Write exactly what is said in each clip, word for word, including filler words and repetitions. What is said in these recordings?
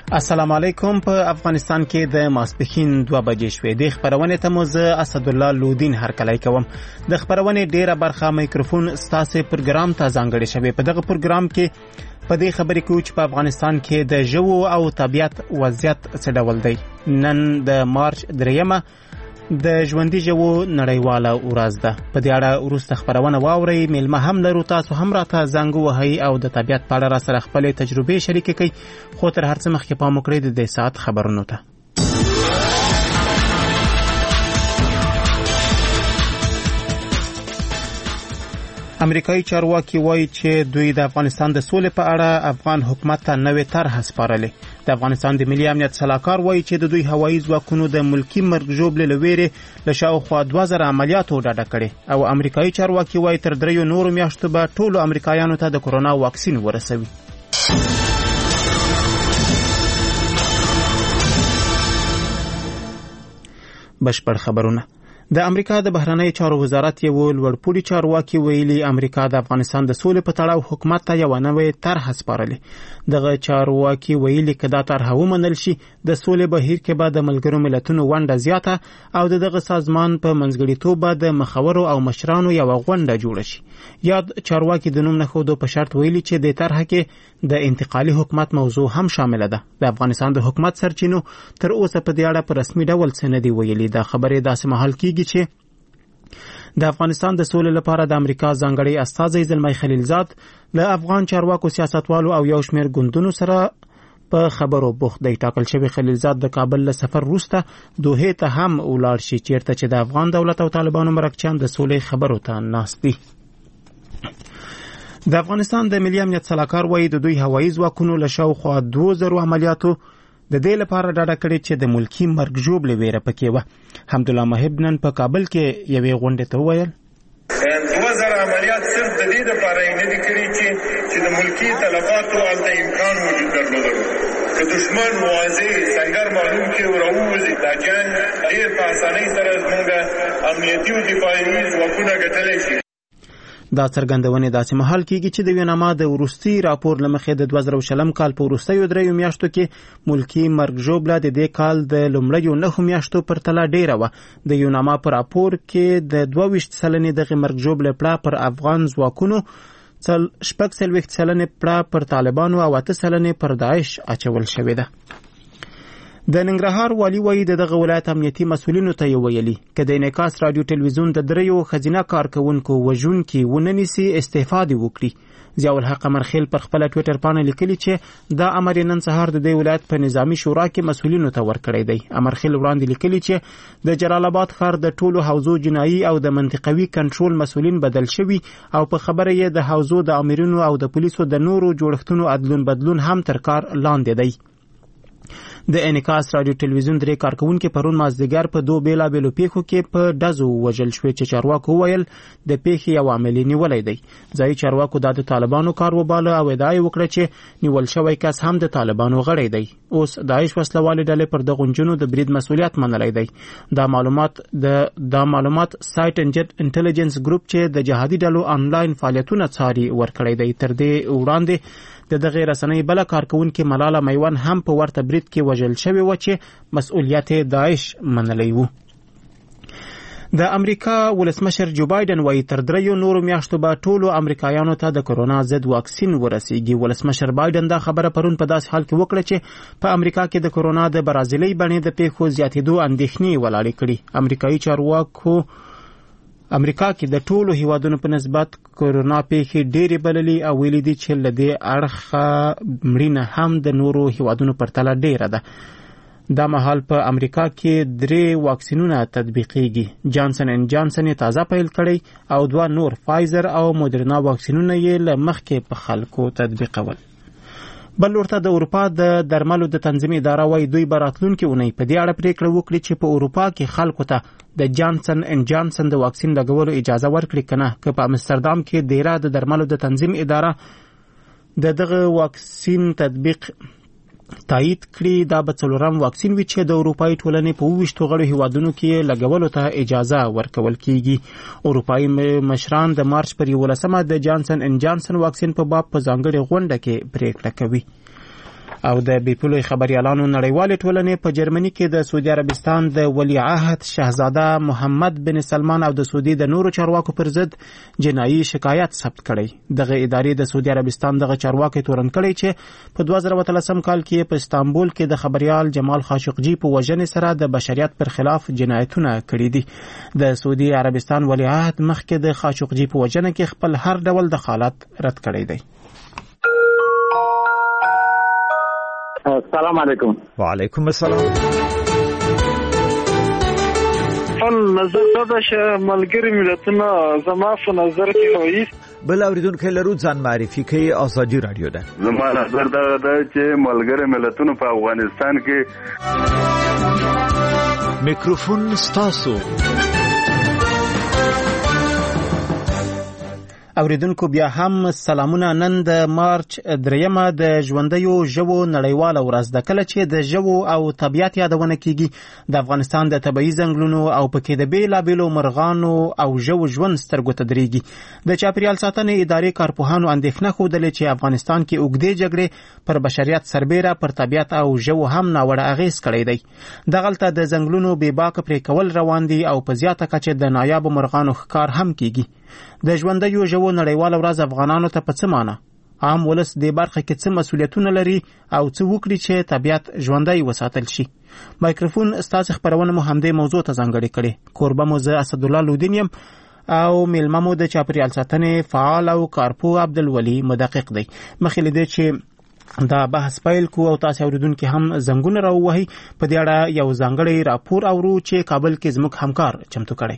السلام علیکم. په افغانستان کې د ماسپښین دوه بجې شوې. د خبرونې ته مو زه اسدالله لودین هرکلی کوم. د خبرونې ډیره برخه میکروفون ستاسو پروګرام ته ځانګړې شوې. په دغه پروګرام کې په دې خبرې کوو چې په افغانستان کې د ژوو او طبیعت وضعیت څه ډول دی. نن د مارچ دریمه د ژوندي ژوو نړیواله ورځ ده. په دې اړه وروسته خبرونه واورئ. میلمه هم لرو، تاسو هم راته زنګ ووهئ او د طبیعت په اړه راسره خپلې تجربې شریکې کړئ. خو تر هر څه مخکې پام وکړئ د دې ساعت خبرونو ته. امریکایي چارواکي وایي چې دوی د افغانستان د سولې په اړه افغان حکومت ته نوې طرحه سپارلې. د افغانستان د ملي امنیت سلاکار وایي چې د دوی هوایي ځواکونو د ملکی مرګ ژوبلې له ویرې له شاوخوا دوه زره عملیاتو ډډه کړې. او امریکایي چارواکي وایي تر دریو نورو میاشتو به ټولو امریکایانو ته د کورونا واکسین ورسوي. بشپړ خبرونه. د امریکا د بهرنی چارو وزارت یو لوړپوړي چارواکي ویلي امریکا د افغانستان د سولې په تړاو حکومت ته یو نوې طرحه سپارلې. دغه چارواکي ویلي که دا طرحه ومنل شي د سولې بهیر کې به د ملګرو ملتونو ونډه زیاته او د دغه سازمان په منځګړیتوب به د مخورو او مشرانو یو غونډه جوړه شي. یاد چارواکي د نوم نښودو په شرط ویلي چې د طرحه کې د انتقالي حکومت موضوع هم شامل ده. د افغانستان د حکومت سرچینو تر اوسه په دې اړه په رسمي ډول څه نه دی ویلي. دا خبرې داسې مهال کېږي چې د افغانستان د سولې لپاره د امریکا ځانګړی استازی زلمی خلیلزاد له افغان چارواکو، سیاستوالو او یو شمېر ګوندونو سره په خبرو بوخت دی. ټاکل شوی خلیلزاد د کابل له سفر وروسته دوحې ته هم ولاړ شي چیرته چې د افغان دولت او طالبانو مرکچیان د سولې خبرو ته ناست دي. د افغانستان د ملي امنیت سلاکار وایي د دوی هوایي ځواکونو له شاوخوا دوه زره عملیاتو د دې لپاره ډاډه کړې چې د ملکی مرګ ژوبلې ویره پکې وه. حمدالله محب نن په کابل کې یوې غونډې ته وویل دوه زره عملیات صرف د دې لپاره یې نه دي کړي چې چې د ملکی تلفاتو هلته امکان وجود درلودل. که دشمن واضح سنګر معلوم کړي او راووځي دا جنګ ډېر په اسانۍ سره زموږ امنیتي او دفاعي ځواکونه ګټلی شي. دا څرګندونې داسې مهال کېږي چې د ویناما د وروستي راپور له مخې د دوه زره شلم کال په وروستیو دریو میاشتو کې ملکی مرګ ژوبله د دې کال د لومړیو نهو میاشتو پرتله ډیره وه. د یوناما په راپور کې د دوه ویشت سلنې دغې مرګ ژوبلې پړه پر افغان ځواکونو، شپږ څلوېښت سلنې پړه پر طالبانو او اته سلنې پر داعش اچول شوې ده. د ننګرهار والي وایي د دغه ولایت امنیتي مسؤلینو ته یې ویلي که د انعکاس راډیو ټلویزیون د دریو ښځینه کارکوونکو وژونکي ونه نیسي استعفا دې وکړي. ضیاء الحق امرخیل پر خپله ټویټر پاڼه لیکلي چې دا امر یې نن سهار د دې ولایت په نظامي شورا کې مسؤلینو ته ورکړی دی. امرخیل وړاندې لیکلي چې د جلال آباد ښار د ټولو حوزو جنایي او د منطقوي کنټرول مسؤلین بدل شوي او په خبره یې د حوزو د امرونو او د پولیسو د نورو جوړښتونو عدلون بدلون هم تر کار لاندې دی. د انعکاس راډیو ټلویزیون درې کارکوونکي پرون مازدیګر په دوه بیلابیلو پیښو کې په ډزو وژل شوي چې چارواکو وویل د پیښې یو عامل یې نیولی دی. ځایي چارواکو دا د طالبانو کار وباله او ادعا یې وکړه چې نیول شوی کس هم د طالبانو غړی دی. اوس داعش وسلوالې ډلې پر دغو نجونو د برید مسؤلیت منلی دی. دا معلومات د دا معلومات سایټ انټیلیجنس ګروپ چې د جهادي ډلو آنلاین فعالیتونه څاري ورکړی دی. تر دې وړاندې د دغه رسنۍ بله کارکوونکې ملاله میوان هم په ورته برید کې وژل شوې وه چې مسؤلیت داعش منلی و. د امریکا ولسمشر جو بایدن وایي تر دریو نورو میاشتو به ټولو امریکایانو ته د کورونا ضد واکسین ورسیږي. ولسمشر بایدن دا خبره پرون په داسې حال کې وکړه چې په امریکا کې د کورونا د برازیلي بڼې د پیښو زیاتېدو اندېښنې ولاړې کړي. امریکایي چارواکو امریکا کې د ټولو هیوادونو په نسبت کورونا پیښې ډېرې بللي او ویلي دي چې له دې اړخه مړینه هم د نورو هیوادونو پرتله ډېره ده. دا مهال په امریکا کې درې واکسینونه تطبیقېږي. جانسن ان جانسن یې تازه پیل کړی او دوه نور فایزر او مودرنا واکسینونه یې له مخکې په خلکو تطبیقول. بل ورته د اروپا د درملو د تنظیم اداره وایي دوی به راتلونکې اونۍ په دې اړه پریکړه وکړي چې په اروپا کې خلکو ته د جانسن ان جانسن د واکسین لګولو اجازه ورکړي که نه. که په امستردام کې دیره د درملو د تنظیم اداره د دغه واکسین تطبیق تایید کړي دا به څلورم واکسین وي چې د اروپایي ټولنې په اوویشتو غړو هیوادونو کې لګولو ته اجازه ورکول کیږي. اروپایي مشران د مارچ پر یولسمه د جانسن ان جانسن واکسین په باب په ځانګړې غونډه کې پریکړه کوي. او د بیپلوی خبريالانو نړیوالې ټولنې په جرمني کې د سعودي عربستان د ولی عهد شاهزاده محمد بن سلمان او د سعودي د نورو چارواکو پر ضد جنایي شکایت ثبت کړی. دغه ادارې د سعودي عربستان دغه چارواکي تورن کړی چې په دوه زره اتلسم کال کې په استانبول کې د خبريال جمال خاشقجي په وژنې سره د بشریت پر خلاف جنایتونه کړي دي. د سعودي عربستان ولی عهد مخکې د خاشقجي په وژنه کې خپل هر ډول دخالت رد کړی دی. السلام علیکم. وعلیکم السلام. خپل نظر دا چې ملګری ملتونه زما په نظر کې وایي بل اوریدونکو لرو ځان معرفي کوي. آزادي رادیو ده. زما نظر دا ده چې ملګری ملتونه په افغانستان کې میکروفون ستاسو. اوریدونکو بیا هم سلامونه. نن د مارچ دریمه د ژوندیو ژوو نړیواله ورځ ده، کله چې د ژوو او طبیعت یادونه کیږي. د افغانستان د طبیعي ځنګلونو او پکې د بیلابیلو مرغانو او ژوو ژوند سترګو ته درېږي. د چاپیریال ساتنې ادارې کارپوهانو اندېښنه ښودلې چې افغانستان کې اوږدې جګړې پر بشریت سربیره پر طبیعت او ژوو هم ناوړه اغېز کړی دی. دغلته د ځنګلونو بېباکه پرې کول روان دي او په زیاته کچه د نایابو مرغانو ښکار هم کیږي. د ژوندیو ژوو نړیواله ورځ افغانانو ته په څه معنی؟ عام ولس دې برخه کې څه مسؤلیتونه لري او څه وکړي چې طبیعت ژوندی وساتل شي؟ مایکروفون ستاسو خبرونه مو همدې موضوع ته ځانګړې کړې. کوربه مو زه اسدالله لودین یم او میلمه مو د چاپیریال ساتنې فعال او کارپوه عبدالولي مدقق دی. مخکې له دې چې دا بحث پیل کو او تاسو اوریدونکو هم زنګونه راووهي، په دې اړه یو ځانګړی راپور اورو چې کابل کې زموږ همکار چمتو کړی.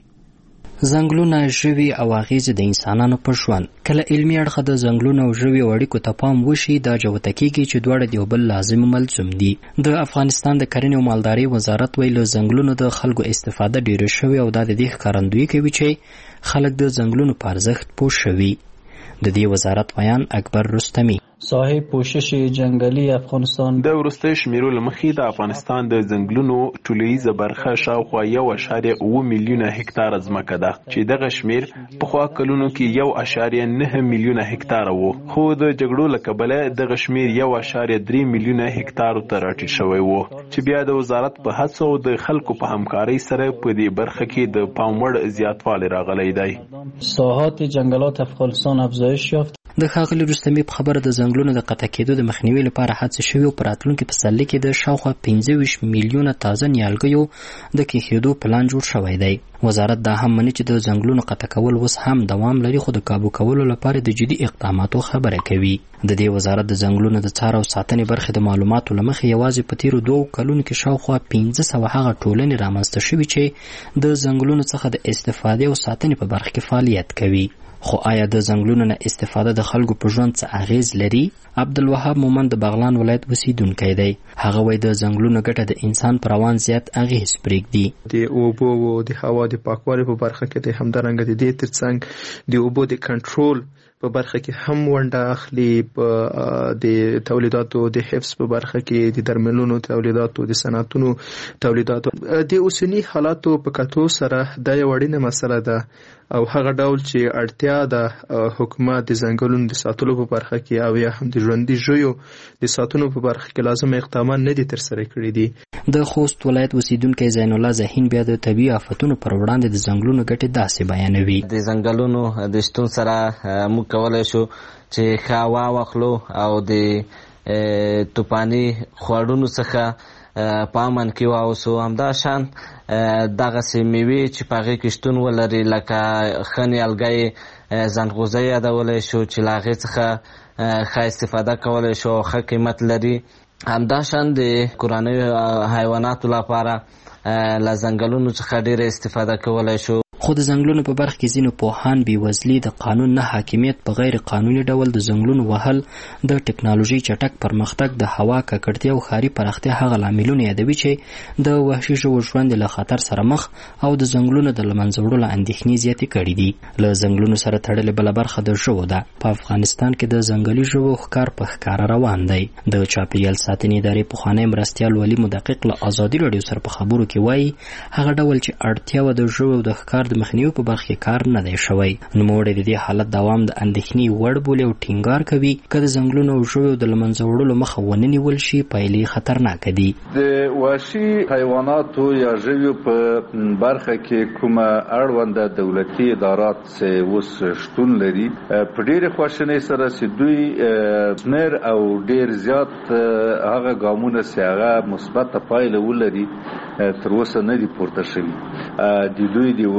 ځنګلونه، ژوي او اغیزې د انسانانو پر ژوند. کله علمي اړخه د ځنګلونو او ژویو اړیکو ته پام وشي، دا جوته کېږي چې دواړه د یو بل لازم ملزوم دي. د افغانستان د کرنې او مالدارۍ وزارت ویل ځنګلونو د خلکو استفاده ډېره شوې او دا د دې ښکارندویي کوي چې خلک د ځنګلونو په ارزښت پوه شوي. د دې وزارت بیان اکبر رستمی. صاحب پوشش جنگلی افغانستان د ورسته شمیرو لمخې د افغانستان د ځنګلونو ټولیزه برخه شاوخوا یو اشاریه اوه میلیونه هکتار ځمکه ده چې دغه شمیر په خوا کلونو کې یو اشاریه نه میلیونه هکتار وو، خو د جګړو له کبله دغه شمیر یو اشاریه درې میلیونه هکتار ته راټیټ شوی وو، چې بیا د وزارت په هڅو او د خلکو په همکارۍ سره په دې برخه کې د پام وړ زیاتوالی راغلی دی. ساحات جنگلات افغانستان افزایش یافت. د ښاغلي رستمي په خبره د ځنګلونو د قطع کېدو د مخنیوي لپاره هڅې شوې او په راتلونکي پسرلي کې د شاوخوا پنځه ویشت میلیونه تازه نیالګیو د کښېدو پلان جوړ شوی دی. وزارت دا هم مني چې د ځنګلونو قطع کول اوس هم دوام لري، خو د کابو کولو لپاره د جدي اقداماتو خبره کوي. د دې وزارت د ځنګلونو د څار او ساتنې برخې د معلوماتو له مخې یوازې په تیرو دوو کلونو کې شاوخوا پنځه سوه هغه ټولنې رامنځته شوي چې د ځنګلونو څخه د استفادې او ساتنې په برخه کې فعالیت کوي. خو آیا د ځنګلونو نه استفاده د خلکو په ژوند څه اغیز لري؟ عبدالوهاب مومند د بغلان ولایت اوسیدونکی دی. هغه وایي د ځنګلونو ګټه د انسان پر روان زیات اغیز پرېږدي. د اوبو او د هوا د پاکوالي په برخه کې د همدارنګه د دې ترڅنګ د اوبو د کنټرول په برخه کې هم ونډه اخلي، په د تولیداتو د حفظ په برخه کې د درملونو تولیداتو، د صنعتونو تولیداتو. د اوسنی حالاتو په کتو سره دا یو اړینه مسله ده او هغه ډول چې اړتیا ده حکومت د ځنګلونو د ساتلو په برخه کې او یا هم د ژوندي ژویو د ساتنو په برخه کې لازم اقدامات نه دي ترسره کړي دي. د خوست ولایت اوسیدونکی زین الله زهین بیا د طبیعي آفتونو پر وړاندې د ځنګلونو ګټې داسې بیانوي. د ځنګلونو د شتون سره موږ کولی شو چې ښه هوا واخلو او د توپاني خوړونو څخه په امن کې واوسو. همدا شان دغسې میوې چې په هغې کې شتون ولري لکه ښه نیالګی ځنغوزه یادولی شو چې له هغې څخه ښه استفاده کولی شو او ښه قیمت لري. همدا شان د کورنیو حیواناتو لپاره له ځنګلونو څخه ډېره استفاده کولی شو. خو د ځنګلونو په برخه کې ځینو پوهان بېوزلي، د قانون نه حاکمیت، په غیر قانوني ډول د ځنګلونو وهل، د ټکنالوژۍ چټک پرمختګ، د هوا ککړتیا او ښاري پراختیا هغه لاملونه یادوي چې د وحشي ژوو ژوند له خطر سره مخ او د ځنګلونو د له منځه وړلو اندېښنې زیاتې کړي دي. له ځنګلونو سره تړلې بله برخه د ژوو ده. په افغانستان کې د ځنګلي ژوو ښکار په ښکاره روان دی. د چاپیریال ساتنې ادارې پخوانی مرستیال ولي مدقق له ازادي راډیو سره په خبرو کې وایي هغه ډول چې اړتیا وه د ژوو د ښکار د مخنیوي په برخه کې کار نه دی شوی. نوموړی د دې حالت دوام د اندېښنې وړ بولي او ټینګار کوي که د ځنګلونو او ژویو د له منځه وړلو مخه ونه نیول شي پایلې خطرناکه دي. د وحشي حیواناتو یا ژویو په برخه کې کومه اړونده دولتي ادارات چې اوس شتون لري په ډېرې خواشینۍ سره چې دوی شمېر او ډېر زیات هغه ګامونه چې هغه مثبته پایله ولري تر اوسه نه دي پورته شوي. د دوی د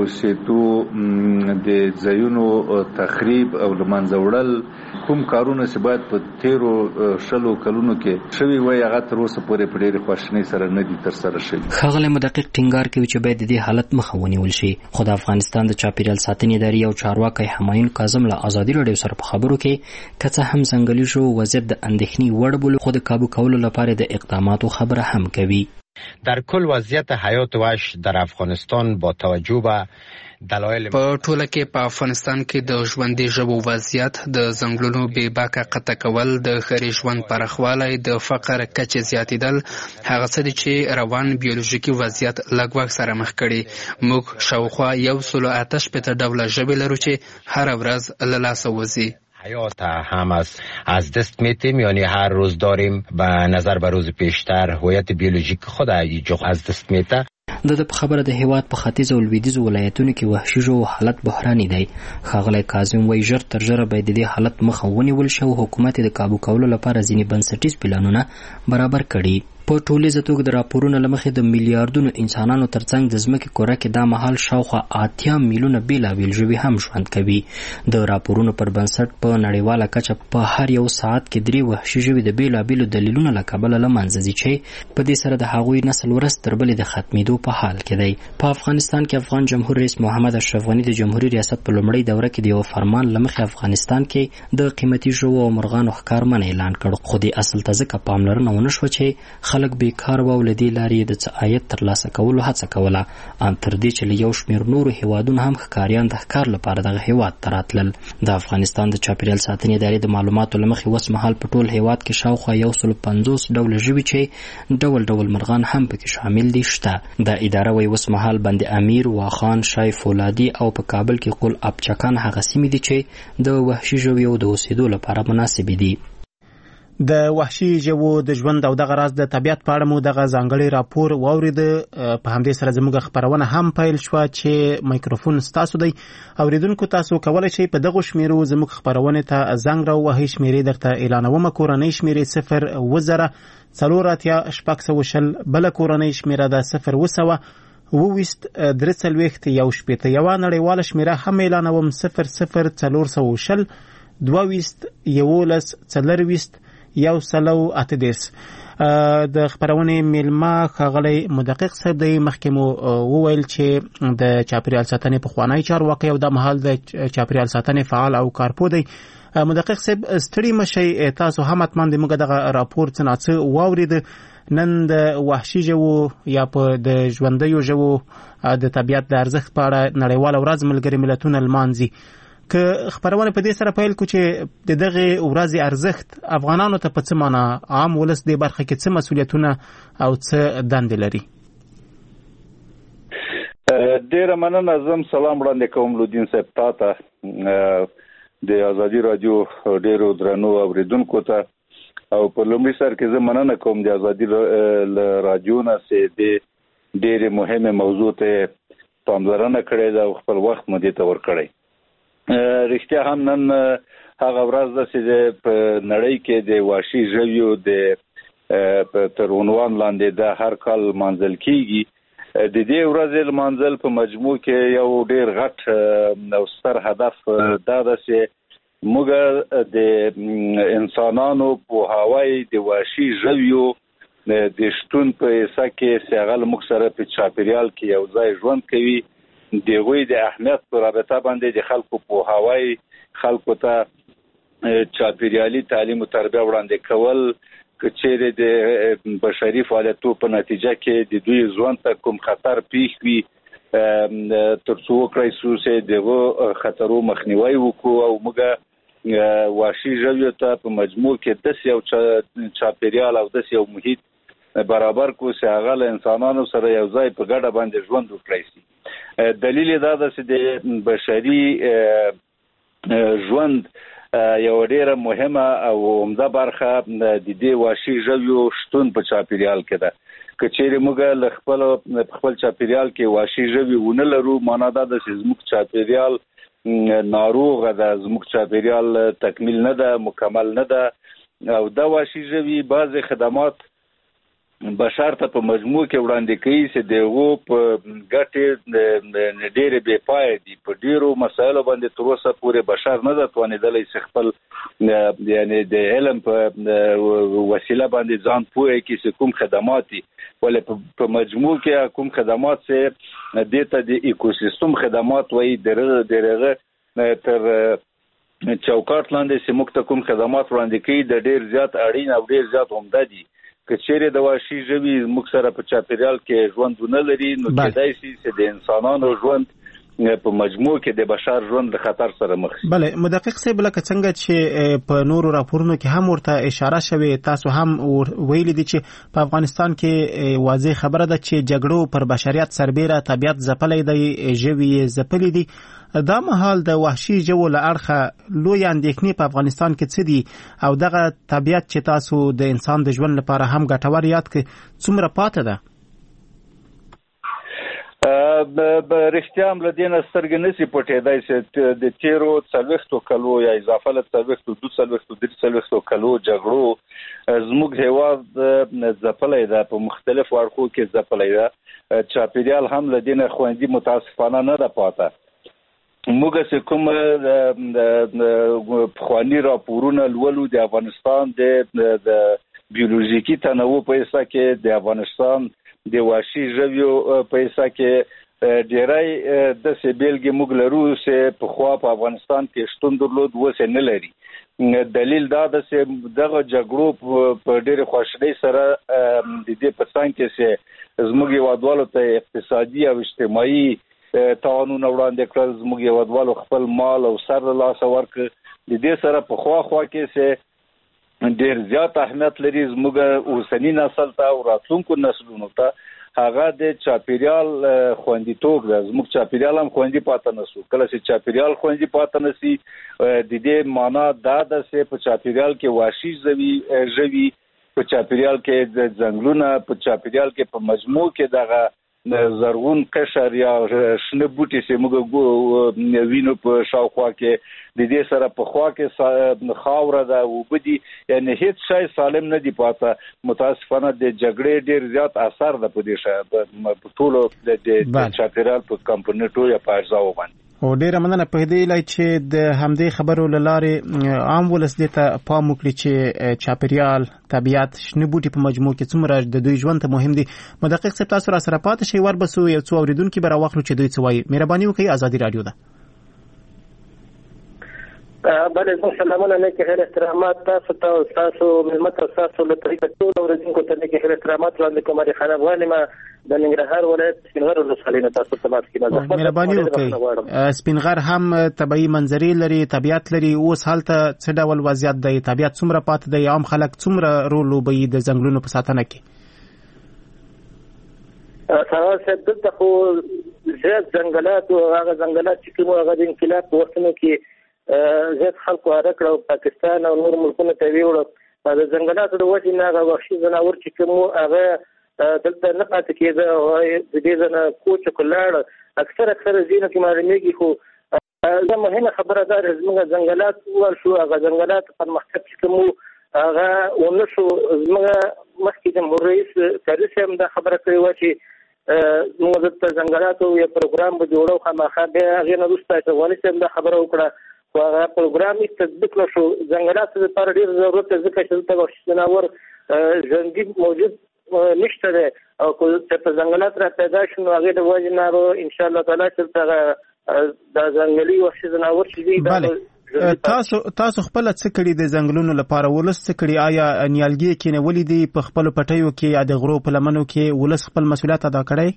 اوسېدو د ځایونو تخریب او له منځه وړل کوم کارونه چې باید په تیرو شلو کلونو کې شوي وای هغه تر اوسه پورې په ډېرې خواشینۍ سره نه دي ترسره شوي. ښاغلی مدقق ټینګار کوي چې باید د دې حالت مخه ونیول شي. خو د افغانستان د چاپیریال ساتنې ادارې یو چارواکی همایون کاظم له ازادي راډیو سره په خبرو کې که څه هم ځنګلي ژویو وضعیت د اندېښنې وړ بولي خو د کابو کولو لپاره د اقداماتو خبره هم کوي. در کل وضعیت حیات وحش در افغانستان با توجه به دلایل په ټوله کې په افغانستان کې د ژوندي ژوو وضعیت، د ځنګلونو بې باکه قطع کول، د ښاري ژوند پراخوالی، د فقر کچې زیاتېدل هغه څه دي چې روان بیولوژیکي وضعیت لږ سره مخ کړي. موږ شاوخوا یو سلو اته شپېته ډوله ژوي لرو چې هره ورځ له لاسه وځي. حیات هم از از دست میتیم، یعنی هر روز داریم به نظر به روز پیشتر هویت بیولوژیک خود از دست میته. د د په خبره د هیواد په ختیځ او لویدیځو ولایتونو کې وحشي ژوو حالت بحراني دی. ښاغلی کاظم وایي ژر تر ژره باید د دې حالت مخه ونیول شي او حکومت د کابو کولو لپاره ځینې بنسټیز پلانونه برابر کړي. په ټولیزه توګه د راپورونو له مخې د میلیاردونو انسانانو ترڅنګ د ځمکې کره کې دا مهال شاوخوا اتیا میلیونه بېلابېل ژوي هم ژوند کوي. د راپورونو پر بنسټ په نړیواله کچه په هر یو ساعت کې درې وحشي ژوي د بېلابېلو دلیلونو له کبله له منځه ځي چې په دې سره د هغوی نسل ورځ تر بلې د ختمېدو په حال کې دی. په افغانستان کې افغان جمهور رئیس محمد اشرف غني د جمهوریت ریاست په لومړۍ دوره کې د یو فرمان له مخې افغانستان کې د قیمتي ژوو او مرغانو ښکار منع اعلان کړ. خو دې اصل ته ځکه پاملرنه ونه شوه چې خلک بېکار او له دې لارې د څه عاید ترلاسه کولو هڅه کوله، ان تر دې چې له یو شمېر نورو هیوادونو هم ښکاریان د ښکار لپاره دغه هیواد ته راتلل. د افغانستان د چاپیریال ساتنې ادارې د معلوماتو له مخې اوس مهال په ټول هیواد کې شاوخوا یو سلو پنځوس ډوله ژوي چې ډول ډول مرغان هم پکې شامل دي شته. د اداره وایي اوس مهال بند امیر، واخان، شای فولادي او په کابل کې قل ابچکان هغه سیمې دي چې د وحشي ژویو د اوسېدو لپاره مناسبې دي. د وحشي ژوو د ژوند او دغه راز د طبیعت په اړه مو دغه ځانګړی راپور واورید. په همدې سره زموږ خبرونه هم پیل شوه چې مایکروفون ستاسو دی. اوریدونکو تاسو کولی شئ په دغو شمیرو زموږ خبرونې ته زنګ راووهئ. شمیرې درته اعلانومه. کورنۍ شمیرې صفر اوه زره څلور اتیا شپږ سوه شل، بله کورنۍ شمیره ده صفر اوه سوه اوه ویشت درې څلوېښت یو شپېته. یوه نړیواله شمیره هم اعلانوم صفر صفر څلور سوه شل دوه ویشت یولس څلرویشت یو سلو اته دېرش. د خبرونې میلمه ښاغلی مدقق صاحب دی. مخکې مو وویل چې د چاپیریال ساتنې پخوانی چارواکی او د مهال د چاپیریال ساتنې فعال او کارپوه دی. مدقق صاحب ستړي مشئ، تاسو هم حتما د موږ دغه راپور څه ناڅه واورید. نن د وحشي ژوو یا په د ژوندیو ژوو د طبیعت د ارزښت په اړه نړیواله ورځ ملګري ملتونه لمانځي. که خبرونه په دې سره پیل کو چې د دغه ورځې ارزښت افغانانو ته په څه معنا، عام ولس دې برخه کې څه مسؤلیتونه او څه دندې لري؟ ډیره مننه. زم سلام وړاندې کوم لودین صاحب تاته، د ازادي رادیو ډیرو درنو اوریدونکو ته، او په لومړي سر کې زه مننه کوم د ازادي رادیو نه چې د ډیرې مهمه موضوع ته پاملرنه کړې ده او خپل وخت مو دې ته ورکړی. رښتیا هم نن هغه ورځ ده چې په نړۍ کې د وحشي ژویو د تر عنوان لاندې د هر کال منځل کیږي. د دې ورځې لمانځل په مجموع کې یو ډیر غټ او ستر هدف دا ده چې موږ د انسانانو پوهاوی د وحشي ژویو د شتون په حصه کې چې هغه موږ سره په چاپیریال کې یو ځای ژوند کوي، د هغوی د اهمیت په رابطه باندې د خلکو پوهاوی، خلکو ته چاپیریالي تعلیم او تربیه وړاندې کول، که چیرې د بشري فعالیتو په نتیجه کې د دوی ژوند ته کوم خطر پیښ وي تر څو وکړی شو چې دغه خطرو مخنیوی وکړو او موږ وحشي ژویو ته په مجموع کې داسې یو چاپیریال او داسې یو محیط برابر کو چې هغه له انسانانو سره یو ځای په ګډه باندې ژوند وکړي شي. دلیل دا ده چې د بشري ژوند یو ډیره مهمه او عمده برخه د دې وحشي ژویو شتون په چاپیریال کې ده. که چیرې موږ له خپل خپل چاپیریال کې وحشي ژوي ونه لرو، معنا دا ده چې زموږ چاپیریال ناروغه ده، زموږ چاپیریال تکمیل نه ده، مکمل نه ده. او دا وحشي ژوي بعضې خدمات بشر ته په مجموع کې وړاندې کوي چې دغو په ګټې ډېرې بې پایه دي. په ډېرو مسایلو باندې تر اوسه پورې بشر نه ده توانېدلی چې خپل یعنې د علم په وسیله باندې ځان پوه کړي چې کوم خدمات دي، ولې په مجموع کې کوم خدمات چې دې ته د ایکوسیستم خدمات وایي، د هغه تر چوکاټ لاندې چې موږ ته کوم خدمات وړاندې کوي د ډېر زیات اړین او ډېر زیات عمده دي. که چیرې د وحشي ژوي موږ سره په چاپیریال کې ژوند ونه لري، نو کېدای شي چې د انسانانو ژوند په مجموع کې د بشر ژوند د خطر سره مخ شي. بله مدقق صاحب، لکه څنګه چې په نورو راپورونو کې هم ورته اشاره شوې، تاسو هم ویلي دي چې په افغانستان کې واضح خبره ده چې جګړو پر بشریت سربیره طبیعت ځپلی دی، ژوي یې ځپلي دي. دا مهال د وحشي ژوو له اړخه لوی اندېښنې په افغانستان کې څه دي، او دغه طبیعت چې تاسو د انسان د ژوند لپاره هم ګټور یاد کړئ څومره پاتې ده؟ رښتیا هم له دې نه سترګې نشي پټېدای چې د تېرو څلوېښتو کلو یا اضافه له څلوېښتو دوه څلوېښتو درې څلوېښتو کلو جګړو زموږ هېواد ځپلی ده، په مختلفو اړخو کې ځپلی ده. چاپېریال هم له دې نه خوندي متاسفانه نه ده پاته. موږ چې کوم پخواني راپورونه لولو د افغانستان د بیولوژیکي تنوع په حصه کې، د افغانستان د وحشي ژویو په حصه کې ډېری داسې بیلګې موږ لرو چې پخوا په افغانستان کې شتون درلود، اوس یې نه لري. دلیل دا ده چې دغه جګړو په ډېرې خواشینۍ سره د دې په څنګ کې چې زموږ هېوادوالو ته اقتصادي او اجتماعي تاوانونه وړاندې کړل، زموږ هېوادوالو خپل مال او سر له لاسه ورکړ. د دې سره په خوا خوا کې چې ډېر زیات اهمیت لري زموږ اوسني نسل ته او راتلونکو نسلونو ته، هغه د چاپیریال خوندیتوب ده. زموږ چاپیریال هم خوندي پاتې نه شو. کله چې چاپیریال خوندي پاتې نه شي، د دې معنا دا ده چې په چاپیریال کې وحشي ژوي، په چاپیریال کې د ځنګلونه، په چاپیریال کې په مجموع کې دغه زرغون قشر یا شنه بوټي چې موږ وینو په شاوخوا کې، د دې سره په خوا کې خاوره ده، اوبه دي، یعنې هیڅ شی سالم نه دی پاته. متاسفانه د جګړې ډېر زیات اثر ده په دې شی په ټولو د چاپیریال په کمپونیټو یا په اجزاو باندې. او ډیره مننه په دې لای چې د همدې خبرو لاره عام ولس دې ته پام وکړي چې چاپیریال، طبیعت، شنه بوټي په مجموع کې څومره د دوی ژوند ته مهم دي. مدقق صاحب، تاسو را سره پاتې شئ، وربسو یو څو اوریدونکي به راواخلو چې دوی څه وایي. مهرباني وکړئ، ازادي راډیو ده. بله زه سلامونه نیک خیر احترامات تاسو ته او ستاسو مېلمه ته ستاسو له طریقه ټولو اورېدونکو ته نیک خیر احترامات وړاندې کوم. خان افغان یم د ننګرهار ولایت سپینغر ولسوالۍ نه تاسو ته ماسکینه مهرباني وکړئ. سپینغر هم طبیعي منظرې لري، طبیعت لري. اوس هلته څه ډول وضعیت دی؟ طبیعت څومره پاتې دی؟ عام خلک څومره رول لوبوي د ځنګلونو په ساتنه کې؟ سوال صاحب، دلته خو زیات ځنګلات او هغه ځنګلات چې کوم هغه د انقلاب په وختونو کې زیات خلکو هره کړه او پاکستان او نور ملکونو ته ویوړه. د ځنګلاتو د وجې نه هغه وحشي ځناور چې کوم هغه دلته نه پاتې کېده، د دې ځنه کوچ کلاړ اکثر اکثر ځینو کې معلومیږي. خو دا مهمه خبره ده چې زموږ ځنګلات وویل شو، هغه ځنګلات پرمختګ چې کوم هغه ونه شو. زموږ مخکې جمهور رئیس کاري صاحب دا خبره کړې وه چې موږ دلته ځنګلاتو یو پروګرام به جوړو، خامخا بیا هغې نه وروسته افغاني صاحب دا خبره وکړه، خو هغه پروګرام یې تطبیق نه شو. ځنګلاتو لپاره ډېر ضرورت دی ځکه چې دلته وحشي ځناور ژوندي موجود نشته دی، او که چېرته ځنګلات را پیدا شي نو هغې د وجې نه به انشاءالله تعالی چې هغه دا ځنګلي وحشي ځناور چې دی. تاسو تاسو خپل څه کړي د ځنګلونو لپاره؟ ولس څه کړي؟ آیا نیالګي کېنولي دي په خپلو پټیو کې یا د غرو په لمنو کې؟ ولس خپل مسؤلیت ادا کړی؟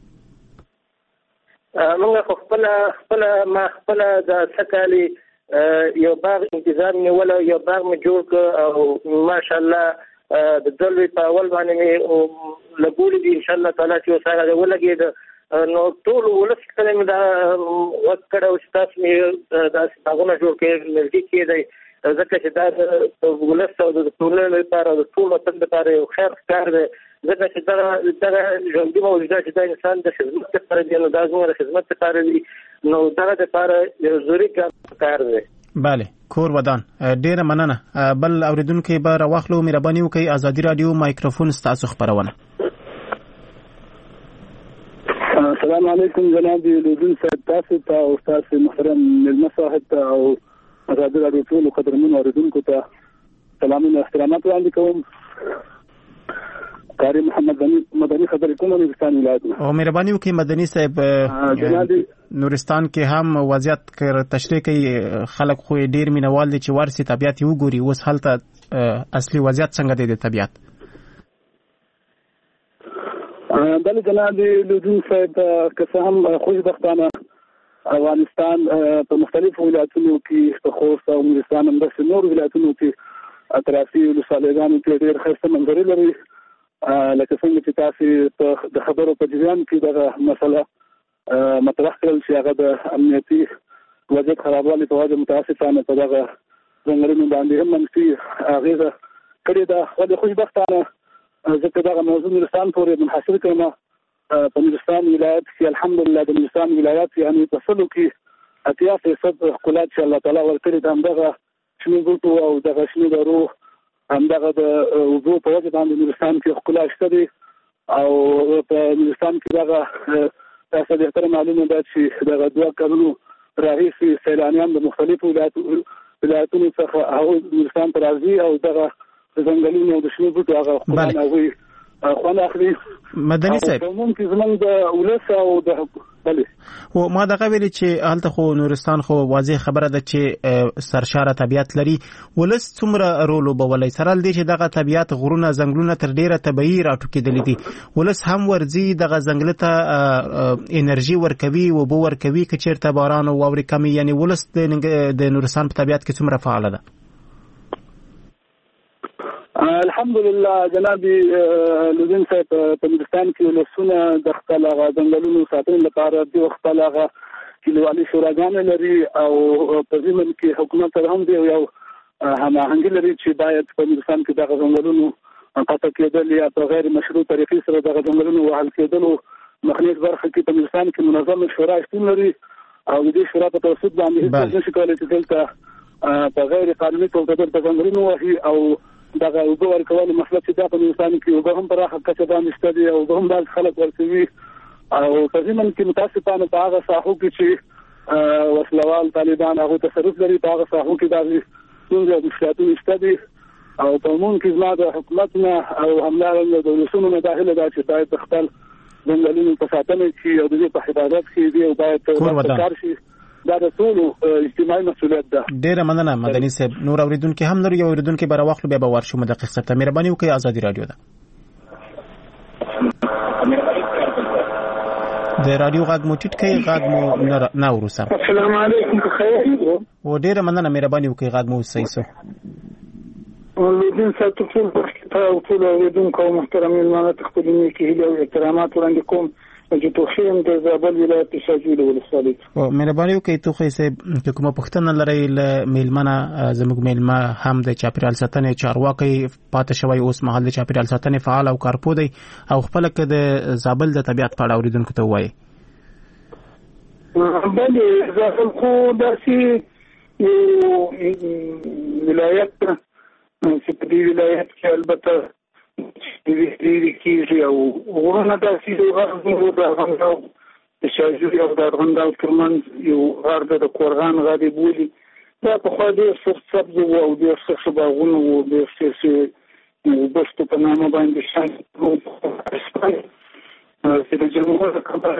موږ خو خپله خپله ما خپله د څه کالي یو باغ انتظام نیولی، یو باغ مې جوړ کړ او ماشاءالله د ځلوي په اول باندې مې لګولې دي ان شاء الله تعالی چې سره ولګي نو ټول ولس کله مې دا وکړه او تاسو مې دا څنګه جوړ کړی لږی کې دی ځکه چې دا ولس او د ټولنې لپاره د ټول وطن لپاره یو خیر کار دی ځکه چې دا دا ژوندۍ موجوده چې دا انسان د خدمت لپاره دی نو دا زموږ د خدمت لپاره دی نو دا د لپاره یو ضروري کار دی. بله کور ودان ډیره مننه. بل اوریدونکو به راوخلو مهرباني وکړئ ازادي رادیو مایکروفون ستاسو خبرونه. السلام علیکم جناب لودین صاحب تاسو ته او تاسو محترم ملما صاحب ته او ازادي رادیو ټول قدرمنو اوریدونکو ته سلامونه احترامات وړاندې کوم. کاری محمد مدني خبرې کوم نورستان ولایت او مهرباني وکړئ مدني صاحب نورستان کې هم وضعیت تشریح کوي خلک خو ډیر مینوال دي چې ورسي طبيعت یو ګوري اوس هلته اصلي وضعیت څنګه دی د طبيعت؟ بله جناب لودین صاحب که څه هم خوشبختانه افغانستان په مختلفو ولایتونو کې په خوست او نورستان همداسې نورو ولایتونو کې اطرافي ولسوالیګانو کې ډېر ښایسته منظرې لري. لکه څنګه چې تاسو د خبرو په جریان کې دغه مسله مطرح کړل چې هغه د امنیتي وضعیت خرابوالي په وجه متاسفانه په دغه ځنګلونو باندې هم منفي اغېزه کړې ده. ولې خوشبختانه ځکه دغه موضوع نورستان پورې منحصر کړم. په نورستان ولایت کې الحمدلله د نورستان ولایت یعنې په سلو کې اتیا فیصد ښکلا چې الله تعالی ورکړې ده همدغه شنو بوټو او دغه شنو درو همدغه د اوبو په وجه باندې نورستان کې ښکلا شته دي او په نورستان کې دغه تاسو بهتره معلومه ده چې دغه دوه کلونو راهیسې سیلانیان د مختلفو ولایتونو څخه هغه نورستان ته راځي او دغه ځنګلونو او د شنو بوټو هغه ښکلا هغوی خوند اخلي. مدني صاحب ممکن زمونږ د ولس او د بله و ما دغه ویلي چې هلته خو نورستان خو واضح خبره ده چې سرشاره طبیعت لري. ولس څومره رول وبولی سره دې چې دغه طبیعت غرونه ځنګلونه تر ډیره طبیعي راټوکېدلي دي ولس هم ورځي دغه ځنګل ته انرژي ورکوي اوبه ورکوي که چېرته باران او واورې کمې یعنې ولس د نورستان په طبیعت کې څومره فعاله ده؟ الحمدلله جناب لودین صاحب په نورستان کې ولسونه د خپل هغه ځنګلونو ساتنې لپاره د خپل هغه کلیوالي شوراګانې لري او په ضمن کې حکومت سره هم دی یو هماهنګي لري چې باید په نورستان کې دغه ځنګلونو قطع کېدل یا په غیر مشروع طریقې سره دغه ځنګلونو وهل کېدلو مخنیز برخه کې په نورستان کې منظم شورا شتون لري او د دې شورا په توسط باندې هیڅ نشي کولی چې دلته په غیر قانوني توګه د ځنګلونو وهي او دغه اوبه ورکول مسله چې دا په نورستان کې اوبه هم پراخه کچه باندې شته دي او اوبه هم بعض خلک ورکوي او په ضمن کې متاسفانه په هغه ساحو کې چې وسلوال طالبان هغه تصرف لري په هغه ساحو کې بعضې ستونزې او مشکلاتونه شته دي او په عموم کې زما د حکومت نه او همدارنګه د ولسونو نه دا هیله ده چې باید د خپل ځنګلونو په ساتنه کې او د دې په حفاظت کې دي او باید کار شي. دا د ټولو اجتماعي مسؤلیت ده. ډیره مننه مدني صاحب. نور اوریدونکو هم لري یو اوریدونکو به راوخلو بیا به ورشو مدقق صاحب ته مهرباني وکړئ ازادي رادیو ده د رادیو غږ مو ټیټ کړئ غږ مو نه وروسه. السلام علیکم بخیر و ډیره مننه مهرباني وکړئ غږ مو صحیح سو. ولودین صاحب ټول او ټول اوریدونکو محترم ملمانه تخپلونی کې هیله او احترامات وړاندې کوم چې توخیم د زابل ولایت شاجوی ولسوالۍ. او مهرباني وکړئ توخی صاحب که کومه پوښتنه لرئ له میلمنه زموږ میلمه هم د چاپیریال ساتنې چارواکي پاتې شوی اوس مهال د چاپیریال ساتنې فعال او کارپو دی او خپل کې د زابل د طبیعت په اړه اوریدونکو ته وایي. بله زابل خو داسې ولایت چې په دې ولایت کې البته ډېری کېږي او غرونه داسې یو غرونه د ارغنداو د شاجوی او د ارغنداو ترمنځ یو غر ده د کورغان غاړې بولي. دا پخوا ډېر سرسبز وو او ډېر ښه باغونه وو ډېر ښې بستو په نامه باندې شان چې د جمهور خبره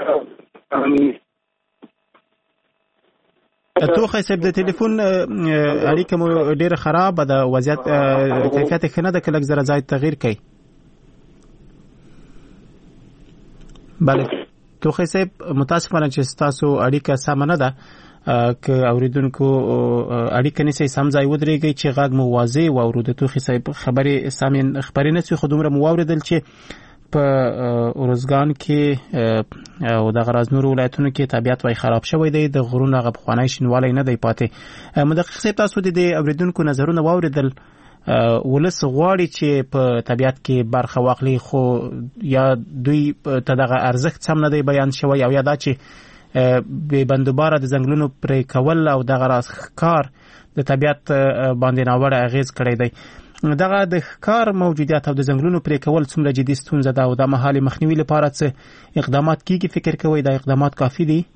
توخی صاحب د ټلیفون اړیکه مو ډیره خرابه ده وضعیت کیفیت ښه نه ده که لږ زره ځای تغییر کړئ. بله توخی صاحب متاسفانه چې ستاسو اړیکه سمه نه ده که اوریدونکو اړیکه نیسي سم ځای ودرېږي چې غږ مو واضح واورو. د توخي صاحب خبرې سامین خبرې نشي خو دومره مو واوریدل چې په اورزګان کې او د غراز نور ولایتونو کې طبيعت وای خراب شوی دی، د غرونو غو خوانای شینوالی نه دی پاتې. مدقق صاحب تاسو د اوریدونکو نظرونه واوریدل، ولس غواړي چې په طبيعت کې برخه واخلي خو یا دوی ته دغه ارزښت سم نه دی بیان شوی او یا دا چې به بندوباره د ځنګلونو پرې کول او دغه راز ښکار د طبيعت باندې ناوړه اغیز کړی دی. دغه د ښکار موجودیت او د ځنګلونو پرې کول څومره جدي ستونزه ده او د مهال مخنیوي لپاره څه اقدامات کیږي؟ فکر کوئ دا اقدامات کافي دي؟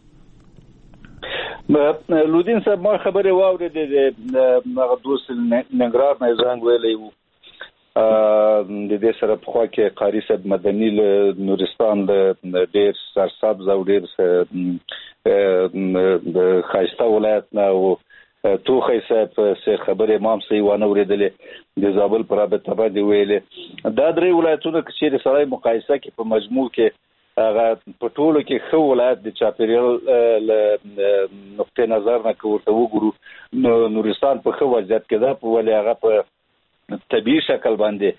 لودین صاحب ما خبرې واورېدې د هغه دوست ننګرهار نه زنګ ویلی و د دې سره په خوا کې قاری صاحب مدني له نورستان د ډېر سرسبز او ډېر د ښایسته ولایت نه و توخی صاحب څه خبرې ما هم صحیح وانه اورېدلې د زابل په رابطه باندې ویلې. دا درې ولایتونه که چېرې سړی مقایسه کړي په مجموع کې هغه په ټولو کې ښه ولایت د چاپېریال له نقطې نظر نه که ورته وګورو نو نورستان په ښه وضعیت کې ده، ولې هغه په طبیعي شکل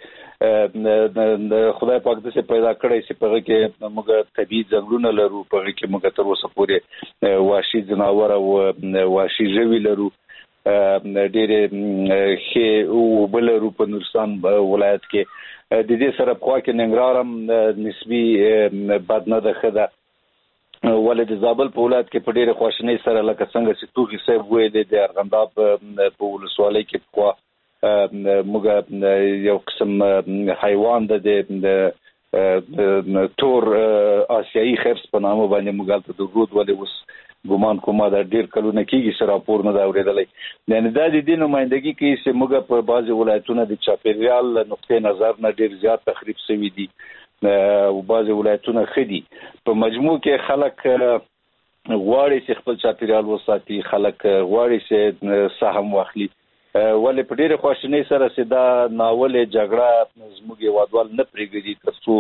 باندې خدای پاک داسې پیدا کړی چې په هغه کې موږ طبیعي ځنګلونه لرو، په هغه کې موږ تر اوسه پورې وحشي ځناور او وحشي ژوي لرو، ډېرې ښې اوبه لرو په نورستان ولایت کې. د دې سره په خوا کې ننګرهار هم نسبي بد نه ده، ښه ده، ولې د زابل په ولایت کې په ډېرې خواشینۍ سره لکه څنګه چې توخي صاحب ویلې د ارغنداب په ولسوالۍ کې په خوا موږ یو قسم حیوان ده د تور آسیایي خرس په نامه باندې موږ هلته درلود، ولې اوس ګمان کومه دا ډېر کلونه کېږي چې راپور نه ده اورېدلی. یعنې دا د دې نمایندګي کوي چې موږ په بعضې ولایتونه د چاپېریال له نقطې نظر نه ډېر زیات تخریب شوي دي او بعضې ولایتونه ښه دي. په مجموع کې خلک غواړي چې خپل چاپېریال وساتي، خلک غواړي چې سهم واخلي، ولې په ډېرې خواشینۍ سره چې دا ناولې جګړه زموږ هېوادوال نه پرېږدي تر څو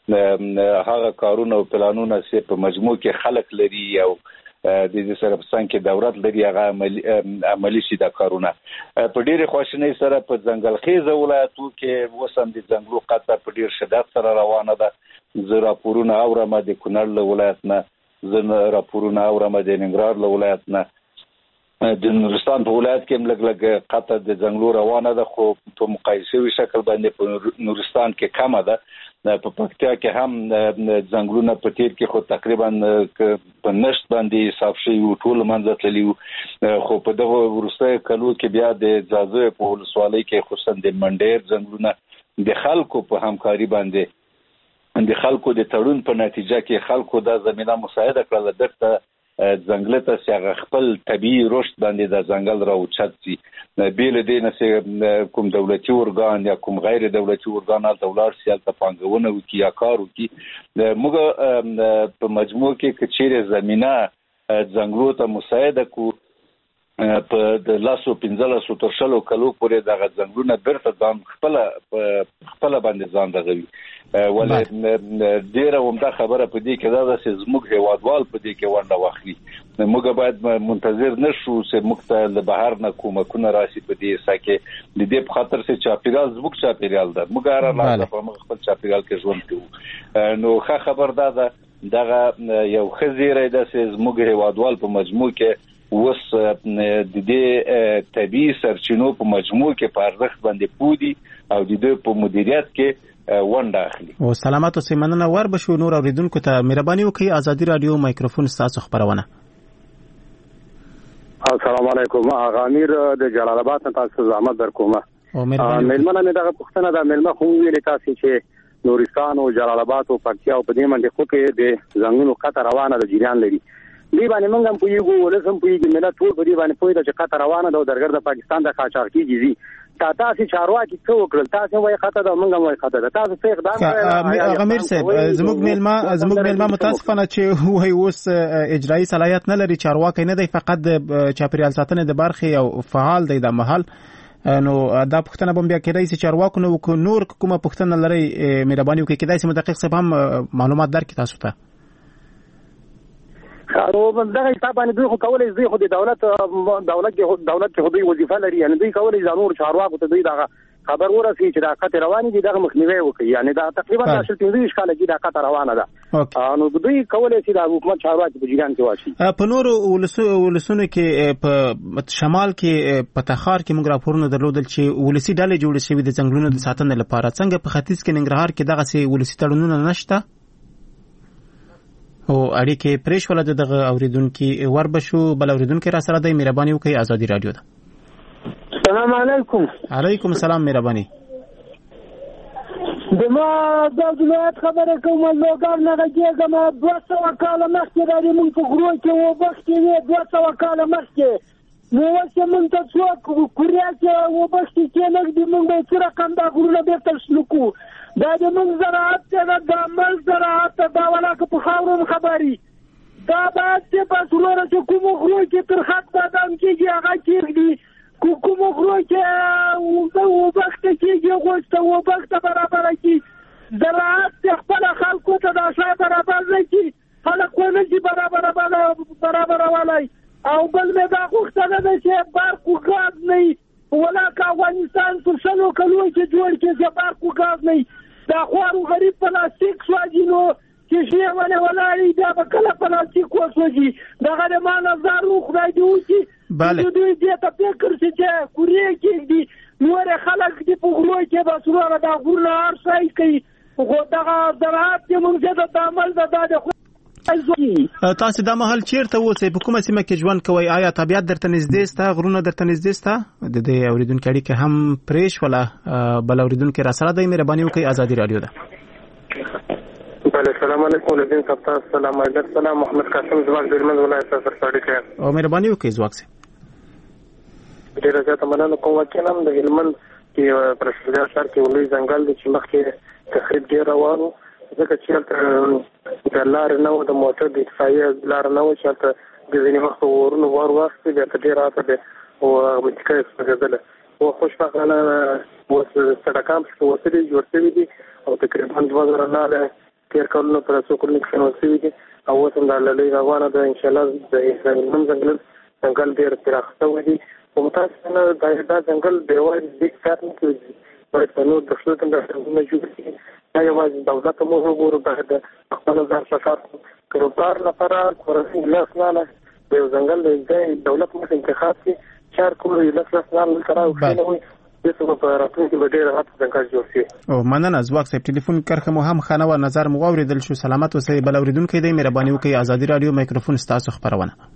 هغه کارونه او پلانونه چې په مجموع کې خلک لري او د دې سره په څنګ کې دولت لري هغه عملي شي دا کارونه. په ډېرې خواشینۍ سره په ځنګلخیزه ولایتو کې اوس هم د ځنګلو قطع په ډېر شدت سره روانه ده. زه راپورونه اورم د کونړ له ولایت نه، زه راپورونه اورم د ننګرهار له ولایت نه، د نورستان په ولایت کې هم لږ لږ قطع د ځنګلو روانه ده، خو په مقایسوي شکل باندې په نورستان کې کمه ده. په پکتیا کې هم ځنګلونه په تیر کې خو تقریبا په نشت باندې حساب شوي وو، ټول منځه تللي وو، خو په دغه وروستیو کلو کې بیا د ځاځیو په ولسوالۍ کې خصوصا د منډیر ځنګلونه د خلکو په همکاري باندې د خلکو د تړون په نتیجه کې خلکو دا زمینه مساعده کړله دغه ځنګل ته چې هغه خپل طبیعي رشد باندې د ځنګل راوچت شي. بې له دې نه چې کوم دولتي ارګان یا کوم غیر دولتي ارګان هلته ولاړ شي، هلته پانګونه وکړي یا کار وکړي. موږ په مجموع کې که چیرې زمینه ځنګلو ته مساعده کړو، په د لسو پنځلسو تر شلو کلو پورې دغه ځنګلونه بیرته ځان خپله خپله باندې ځان دغوي. ولې ډېره عمده خبره په دې کې دا ده چې زموږ هېوادوال په دې کې ونډه واخلي. موږ باید منتظر نه شو چې موږ ته له بهر نه کومکونه راشي په دې حصه کې. د دې په خاطر چې چاپېریال زموږ چاپېریال ده، موږ هره لحظه په موږ خپل چاپېریال کې ژوند کوو. نو ښه خبر دا ده دغه یو ښه زیری ده چې زموږ هېوادوال په مجموع کې اوس د دې طبیعي سرچینو په مجموع کې په ارزښت باندې پوه دي او د دوی په مدیریت کې ونډه اخلي. او سلامات اوسئ. مننه. ور بشو نور اوریدونکو ته مهرباني وکړئ ازادي رادیو مایکروفون ستاسو خبرونه. السلام علیکم. هغه امیر د جلال آباد ته تاسو زحمت درکومه. مېلمنه مې دغه پوښتنه ده، مېلمه خو ویلې تاسو چې نورستان او جلال آباد او پکتیا او په دې باندې خو کې د ځنګلونو قطع روانه د جریان لري. دې باندې موږ هم پوهېږو، ولس هم پوهېږي، ملت ټول په دې باندې پوهېده چې قطع روانه ده او درګرد د پاکستان د قاچاق کېږي ځي. تا تاسو چارواکي څه وکړل؟ تاسو وایي خطا ده، موږ هم وایي خطا ده. تاسو څه اقدام کړی؟ امیر صاحب زموږ مېلمه زموږ مېلمه متاسفانه چې وایي اوس اجرایي صلاحیت نه لري، چارواکی نه دی، فقط د چاپېریال ساتنې د برخې او فعال دی د مهال. نو دا پوښتنه به بیا کېدای شي چارواکو نه وکړو. نور کومه پوښتنه لرئ مهرباني وکړئ، کېدای شي مدقق صاحب هم معلومات درکړي تاسو ته. او دغه طبعا دوی خو کولای دوی خو د دولت دولت دولت کې دوی وظیفه لري یعنی دوی کولای ځانور چارواکو ته دوی دغه خبر ورسي چې دا خطر رواني دي دغه مخنیوي وکړي یعنی دا تقریبا د شل پنځه کال کې دا خطر روانه ده نو دوی کولای شي د حکومت چارواکي په جریان کې واچي په نورو ولسونو کې په شمال کې په تخار کې موږ راپورونه درلودل چې ولسی ډلې جوړې شوې د ځنګلونو د ساتنې لپاره څنګه په ختیځ کې ننګرهار کې دغه سي ولسی تړونونه نشته او اړیکې پرېښ ول دغه اوریدونکو وربشو بل اوریدونکو را سره د مهرباني وکړي ازادي رادیو ده السلام علیکم. علیکم السلام مهرباني. دما د ولایت خبره کوم لوګر نه کېږم دوه سوه کاله مخکې راځي موږ په غرو کې و بختې وې دوه سوه کاله مخکې نو اوس موږ ته څوک کوریا کې و بختې کې نه دي موږ به څه رقم دا غرونه بیرته شلو کو دا د موږ زراعت ته د عمل زراعت دا ولاکه په خاورو خبري دا باید چې په سلوره چې کوم غرو کې تر خط بادام کېږي هغه کېږي کوم غرو کې و بخته کېږي غوښته و بخته برابر کېږي زراعت خپل خلکو ته د شای برابر نه کېږي خلک ونه چې برابر برابر والای او بل مې دا غوښتنه ده چې برق و ګاز نه ولا که افغانستان په سلو کلو کې جوړ کړي چې برق و ګاز نه دا خوارو غریب پلاستیک سوځي نو چې شی ولې ولاړی دا به کله پلاستیک وسوځي دغه د ما نظر خدای دې وکړي بله دوی دې ته فکر شي چې کوریا کې دي نور خلک دې په غلو کې به سره دا غورنا هر ځای کوي خو دغه زراعت چې موږ ته د عمل د د تاسو د مهال چیرته اوسئ په کومه سیمه کې ژوند کوئ آیا طبيعت درته نږدې ستا غرونه درته نږدې ستا د دې اوریدونکو اړیکه هم پرېښ ولا بل اوریدونکو را سره د مهرباني وکړئ ازادي رادیو ده بله السلام علیکم لدین صاحب السلام علیکم سلام محمد قاسم زواک د هلمند ولایت څخه سره کړم او مهرباني وکړئ زواک سي ډیره زیاته مننه کوم وکیلم د هلمند کې پر شریعت سره کې ولې ځنګل د چې مخکې تخریب ډیر روانو ځکه چې د لار نه و د موټر د اطفائیه لار نه و چې د ځینې وخت ورونو وار واخیستې بیا ته ډېر راته دی او متکه یې سوځېدله او خوشبختانه اوس سړکان پکې وسلې جوړ شوي دي او تقریبا دوه زره نهه تېر کلونه په څو کلونو کې شنل شوي دي او اوس هم دا لړۍ روانه ده انشاءالله د هلمند ځنګل ځنګل ډېر پراخ شوی دی خو متاسفانه دا ځنګل د یوازې دې کار نه کوي باید په نور د خلکو د ځنګلونه جوړ کړي دا یوازې دولت مو وګورو باید خپل ځان څخه کاروبار لپاره کورنۍ لاس نه د ځنګل د دولت مو انتخاب کړي چار کورې لاس لاس نه کراو کړي د څه په راتلونکي کې ډېر غټ ځنګل جوړ شي او مننه زواک صاحب ټلیفون کرخه مو هم خانه و نظر مو اوریدل شو سلامت اوسئ بل اوریدونکو دې مهرباني وکړئ ازادي رادیو میکروفون ستاسو خبرونه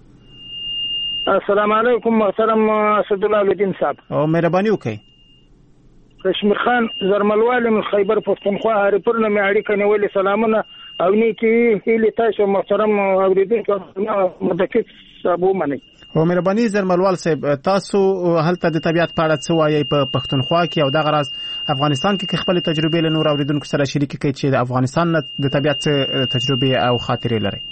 السلام علیکم محترم اسد الله الدین صاحب او مهرباني وکړئ کشمیر خان زرملوال من خیبر پښتونخوا هریپور نه مې اړیکه نیولې سلامونه او نیکی هیله تاسو محترم اوریدونکو مدکت صاحب ومنئ او مهرباني زرملوال صاحب تاسو هلته د طبيعت په اړه څه وایي په پښتونخوا کې او دغه راز افغانستان کې خپل تجربې له نور اوریدونکو سره شریک کړئ چې د افغانستان د طبيعت تجربې او خاطرې لري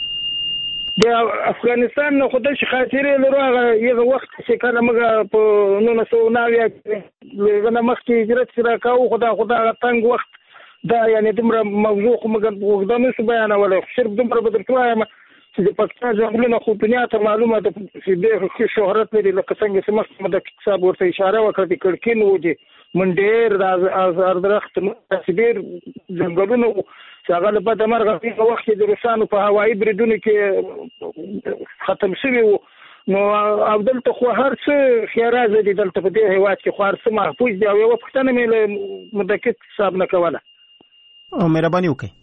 د افغانستان نه خدای شي خاطرې لرو هغه یو وخت چې کله موږ په نو سو ناویا لږه مخکې هجرت سره کاوه خدا خدا تنگ وخت دا یعنی دمره موضوع موږ وګدمه سو بیانول صرف دمره بدرته وایم چې د پاکستان ځنګلونه خو دنیا ته معلومه ده چې ډېر شهرت لري لکه څنګه چې مخکې د کتاب ورته اشاره وکړه د کړکین و دي من ډېر د ازار درخت تصویر ځنګلونه چې هغه له بده مرغه په وخت کې د روسانو په هوایي بریدونو کې ختم شوي وو نو او دلته خو هر څه خیرازه دي دلته په دې هیواد کې خو هر څه محفوظ دي او یوه پوښتنه مې له مدکت صاحب نه کوله او مهرباني وکړئ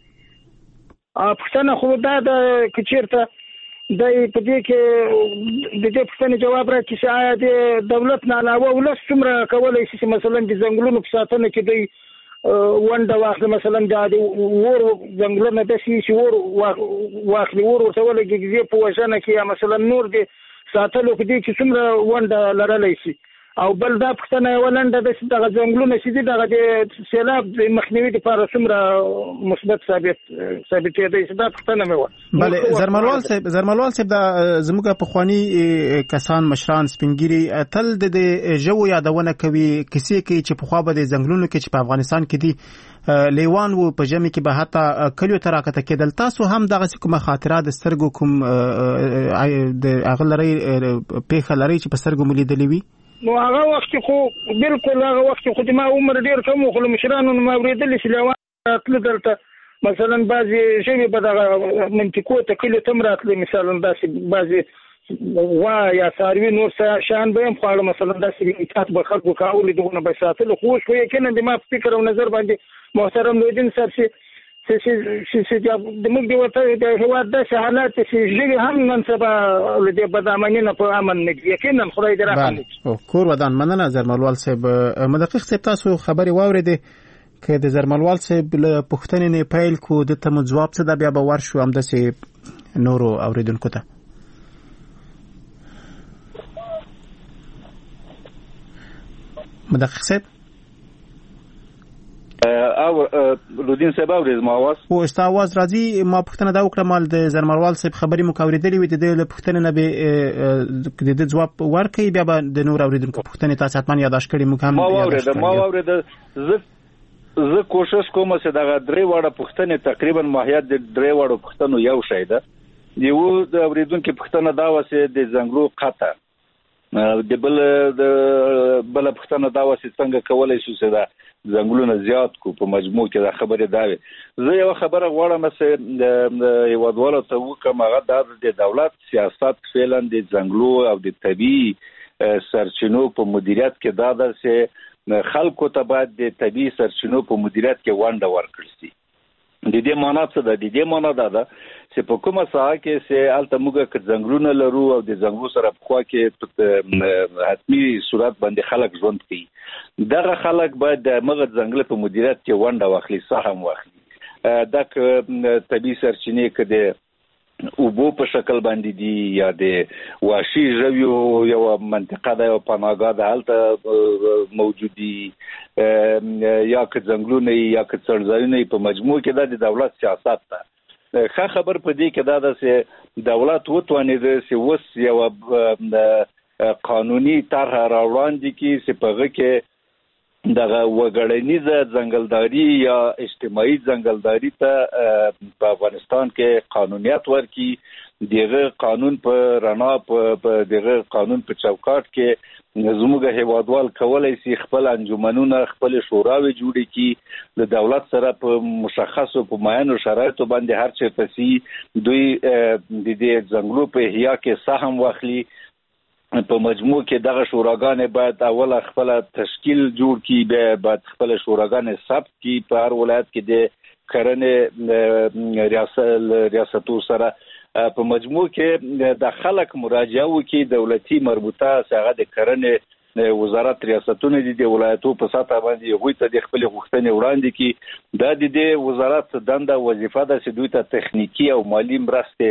پښتنه خو دا د کچیرته د په دې کې د دې پښتنې جواب راکړي چې آیا د دولت نه علاوه ولس څومره کولی شي چې مثلا د ځنګلونو په ساتنه کې دوی ونډه واخلي مثلا د ور ځنګلونه داسې چې ور واخلي ور ورته ولګېږي په وژنه کې یا مثلا نور د ساتلو په دې کې څومره ونډه لرلی شي او بل دا پښتنه ولنده د دغه ځنګلونه چې دي دغه د سیلاب د مخنیوي لپاره څومره مثبت ثابت ثابت دی چې دا پښتنه مې و. بله زرملوال صاحب زرملوال صاحب دا زموږ پخوانی کسان مشران سپینګيري تل د ژوو یادونه کوي کیسې کوي چې پخوا به د ځنګلونو کې چې په افغانستان کې دي لیوان وو په ژمي کې به حتی کلیو ته راکته کېدل. تاسو هم دغه کومه خاطرات د سترګو کوم د هغه لري پیښه لري چې په سترګو مو لیدلې وي؟ نو هغه وخت خو بالکل هغه وخت خو د ما عمر ډیر کم خو مشرانو ما اوریدل چې لیوان تل دلته مثلا بعضی شی به دغه منطقو ته کلی تم راتلی مثلا داسې بعضی وا یا ساروی نور شان به هم خواړه مثلا داسې اطاعت به خلکو کاولې دغونه به ساتل خو شو یقینا د ما فکر او نظر باندې محترم نوردین صاحب چې چې چې د موږ د وطن د هیواد داسې حالات چې ژوي هم نن سبا د بدامنۍ نه په امن نه دي یقینا خدای دې راکړي. کور ودان مننه زرملوال صاحب. مدقق صاحب تاسو خبري واورېدې که د زرملوال صاحب له پوښتنې نه پیل کو د تم جواب څه دا بیا به ورشو هم داسې نورو اوریدونکو ته. مدقق صاحب او لودین صاحب اورید ما आवाज او است आवाज راځي. ما پښتنه دا وکړه مال د زرمروال صاحب خبري مو کوریدلې وي د دې پښتنه نه به د جواب ورکړي بیا به د نور اوریدونکو پښتنه تاسو حتمان یاداش کړئ. مو هم ما اورید ما اورید زه زه کوشش کوم چې دا درې وړه پښتنه تقریبا ماهیت د درې وړو پښتنو یو شی ده. یو د اوریدونکو پښتنه دا وسه د زنګلو قطه د بل د بل پښتنه دا وسه څنګه کولای شو چې دا زنګلونه زیات کو په مجموع کې دا خبره دا وي. زه یو خبره غواړم چې یو ډول ته وکم هغه د دولت سیاست فعلا د زنګلو او د طبي سرچینو په مدیریت کې دا ده چې خلکو ته باید د طبي سرچینو په مدیریت کې ونډه ورکړل شي. د دې معنا څه ده؟ د دې معنا دا ده چې په کومه ساحه کې چې الته موږ که ځنګلونه لرو او د ځنګلو سره په خوا کې حتمی صورت باندې خلک ژوند کوي، دغه خلک باید د مغه ځنګل په مدیریت کې ونډه واخلي، سهم واخلي. دا که طبي سرچینې که د اوبو په شکل باندې دي یا د واشي ژویو یو منطقه ده، یو پناهګاه ده هلته موجود دي، یا که ځنګلونه یا که څړځایونه په مجموع کې دا د دولت سیاست ده. ښه خبر په دې کې دا ده چې دولت وتوانېده چې اوس یوه قانوني طرحه راوړاندې کړي چې په هغه کې دغه وګړنیزه ځنګلداري یا اجتماعي ځنګلداري ته په افغانستان کې قانونیت ورکړي. دغه قانون په رڼا په دغه قانون په چوکاټ کې زموږ هیوادوال کولای شي خپل انجمنونه خپل شوراوي جوړي کړي، د دولت سره په مشخصو په معینو شرایطو باندې هر چیرته سي دوی د دې ځنګلو په احیا کې سهم واخلي. په مجموع کې دغه شوراګانې باید اول خپل تشکیل جوړ کړي، بیا باید خپل شوراګانې ثبت کړي په هر ولایت کې د کرنې ریاست ریاستو سره. په مجموع کې د خلک مراجعه وکړي، دولتي مربوطه هغه د کرنې وزارت ریاستونه دي د ولایتو په سطح باندې هغوی ته د خپل غوښتنې وړاندې کړي. دا د دې وزارت دنده وظیفه ده چې دوی ته تخنیکی او مالی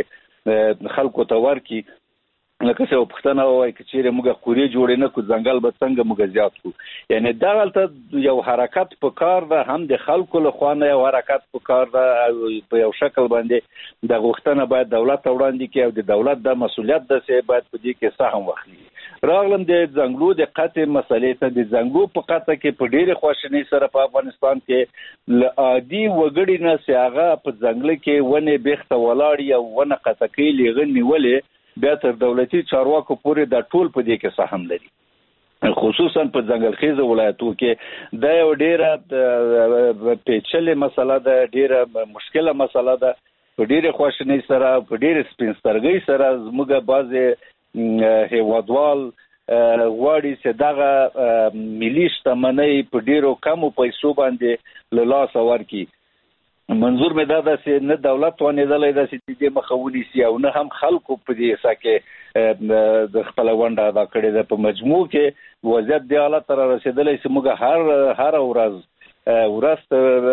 مرستې خلکو ته ورکړي. لکه څه پښتنه وایي چې چیرې موږ قورې جوړې نه کو ځنګل به څنګه موږ زیات کو. یعنی دغلته یو حرکت په کار ده، هم د خلکو له خوا نه یو حرکت په کار ده، په یو شکل باندې د غوښتنه باید دولت وړاندې کړي او د دولت د مسؤلیت ده چې باید په دې کې سهم واخلي. راغلم د ځنګلو د قطع مسلې ته. د ځنګلو په قطع کې په ډېرې خواشینۍ سره په افغانستان کې له عادي وګړي نه چې هغه په ځنګل کې ونې بیخته ولاړ یا ونه قطع کوي لیغن نیولې، بیا تر دولتي چارواکو پورې دا ټول په دې کې سهم لري. خصوصا په ځنګلخیزه ولایتو کې دا یو ډېره پیچلې مسله ده، ډېره مشکله مسله ده. په ډېرې خواشینۍ سره په ډېرې سپین سترګۍ سره زموږ بعضې هیوادوال غواړي چې دغه ملي شتمنۍ په ډېرو کمو پیسو باندې له لاسه ورکړي. منظور مې دا ده چې نه دولت توانېدلی ده چې د دې مخه ونیسي او نه هم خلکو په دې حصه کې د خپله ونډه ادا کړې ده. په مجموع کې وضعیت دې حالت ته را رسېدلی چې موږ هر هره ورځ ورځ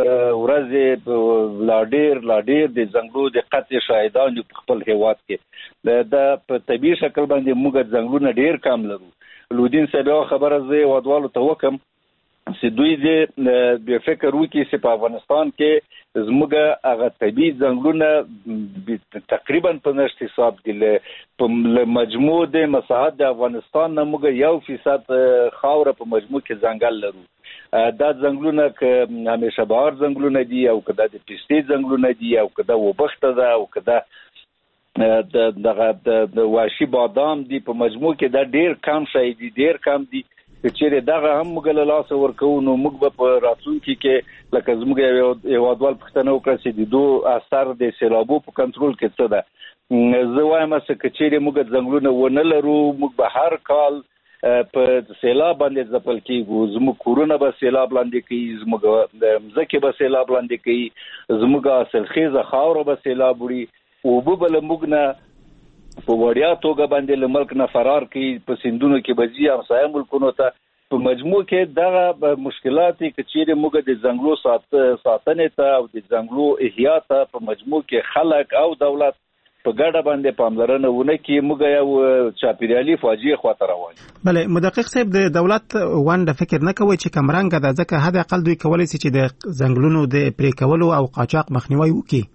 ورځې لا ډېر لا ډېر د ځنګلو د قطع شاهدان یو په خپل هیواد کې. دا په طبیعي شکل باندې موږ ځنګلونه ډېر کم لرو لودین صاحب خبره زه ودوالو ته وکم چې دوی دې به فکر وکړي چې په افغانستان کې زموږ هغه طبيعي ځنګلونه تقریبا په نشت حساب دي په مجموع د مساحت د افغانستان نه موږ یو فیصد خاوره په مجموع کې ځنګل لرو دا ځنګلونه که همیشه بهار ځنګلونه دي او که دا د پستې ځنګلونه دي او که دا وبخته ده او که دا دغه د واشي بادام دي په مجموع کې دا ډیر کم شي دي ډیر کم دي چې دغه هم موږ له لاسه ورکو نو موږ به په راتلونکي کې لکه زموږ یو ودوال پښتنه وکړه چې د دوه اثر د سیلابو په کنټرول کې څه ده زه وایم چې کچېرې موږ ځنګلونه ونه لرو موږ به هر کال په سیلاب باندې ځپل کېږو زموږ کورونه به سیلاب لاندې کوي زموږ مځکې به سیلاب لاندې کوي زموږ حاصلخیزه خاوره به سیلاب وړي اوبه به له موږ نه په وړیا توګه باندې له ملک نه فرار کوي په سیندونو کې به ځي همسایه ملکونو ته په مجموع کې دغه مشکلات چې چیرې موږ د ځنګلو ساتنې ته او د ځنګلو احیا ته په مجموع کې خلک او دولت په ګډه باندې پاملرنه ونه کړي موږ یو چاپیریالي فاجعه خواته روان بله مدقق صاحب د دولت ونډه فکر نه کوي چې کمرنګ ده ځکه حد اقل دوی کولی شي چې د ځنګلونو د پرې کولو او قاچاق مخنیوي وکړي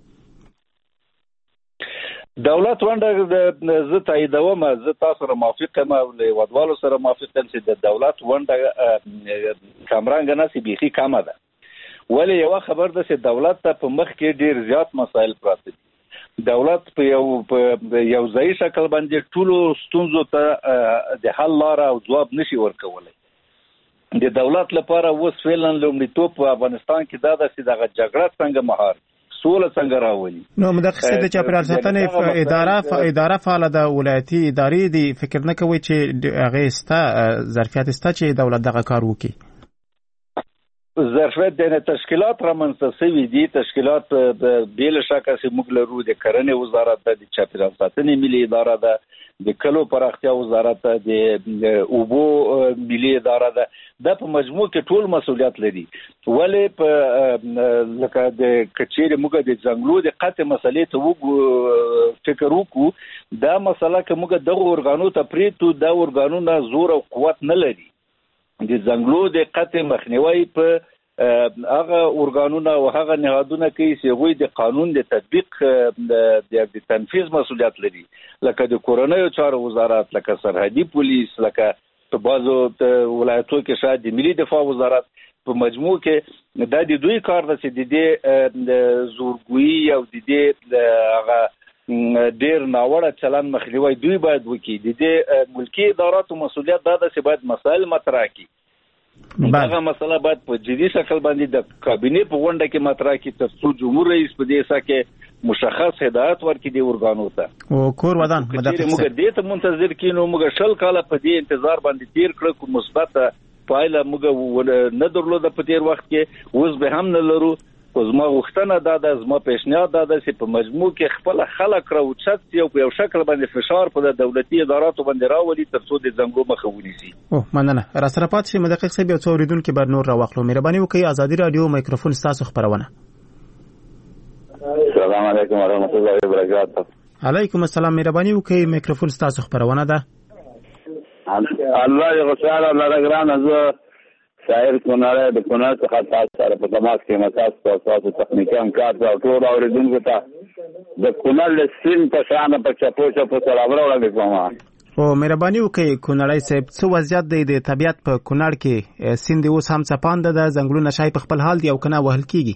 دولت ونډه زه تاییدوم زه تاسو سره موافق یم او له ودوالو سره موافق یم چې د دولت ونډه کمرنګ نه سي بيخي کمه ده ولې یو خبر ده چې دولت ته په مخ کې ډیر زیات مسایل پراته دي دولت په یو په یو ځای شکل باندې ټولو ستونزو ته د حل لار او ځواب نشي ورکولای د دولت لپاره اوس فعلا لومړیتوب په افغانستان کې دا ده چې دغه جګړه څنګه مهار سوله څنګه راولي نو مدقق د چاپیریال ساتنې اداره اداره فعال د ولایتي ادارې دی فکر نه کوي چې هغه ستا ظرفیت ستا چې دولت دغه کار وکړي ظرفیت د تشکیلات رامنځته شوي دي تشکیلات بیل شکه چې موږ لرو د کرنې وزارت د چاپیریال ساتنې ملي اداره ده د کلو پراختیا وزارت د اوبو ملي اداره ده دا په مجموع کې ټول مسؤلیت لري ولې په لکه د کچېرې موږ د ځنګلو د قطع مسلې ته وګ فکر وکړو دا مسله که موږ دغه اورګانو ته پریږدو دا اورګانونه زور او قوت نه لري د ځنګلو د قطع مخنیوي په هغه اورګانونه او هغه نهادونه کوي چې هغوی د قانون د تطبیق د تنفیذ مسؤلیت لري لکه د کورنیو چارو وزارت لکه سرحدي پولیس لکه په بعضو ولایتو کې شاید د ملي دفاع وزارت په مجموع کې دا د دوی کار ده چې د دې زورګویي او د دې هغه ډیر ناوړه چلن مخنیوي دوی باید وکړي د دې ملکی اداراتو مسؤلیت دا ده چې باید مسایل مطرح کړي دغه مسله باید په جدي شکل باندې د کابینې په غونډه کې مطرح کړي ترڅو جمهور رئیس په دې سکه مشخص هدایت ورکړي د اورګانو ته او کور ودان مدقق موږ دې ته منتظر کینو موږ شل کاله په دې انتظار باندې تیر کړو کوم مثبت پایله موږ نه درلوده په تیر وخت کې اوس به هم نه لرو خو زما غوښتنه دا ده زما پیشنهاد دا ده چې په مجموع کې خپل خلک راوچت یو په یو شکل باندې فشار په دولتي اداراتو باندې راولي ترڅو د ځنګلو مخه ونیسي او مننه را سره پات شي مدقق صاحب یو څو اوریدونکو بر نور راوخلو مهرباني وکړئ ازادي رادیو میکروفون تاسو خبرونه السلام علیکم ورحمت الله وبرکاته علیکم السلام مهرباني وکړئ میکروفون تاسو خبرونه ده الله دې خوشاله الله دې ګران از شاعر کونړ د کونړ څخه تاسو سره په تماس کې مساس په تاسو تخنیکی امکان او ټول اوریدونکو ته د کونړ له سین په شان په چپو چپو سره وړاندې کوم او مهرباني وکړئ کونړی صاحب څه وضعیت دی د طبیعت په کونړ کې سیند اوس هم څپاند ده ځنګلونه شای په خپل حال دی او کنه وهل کیږي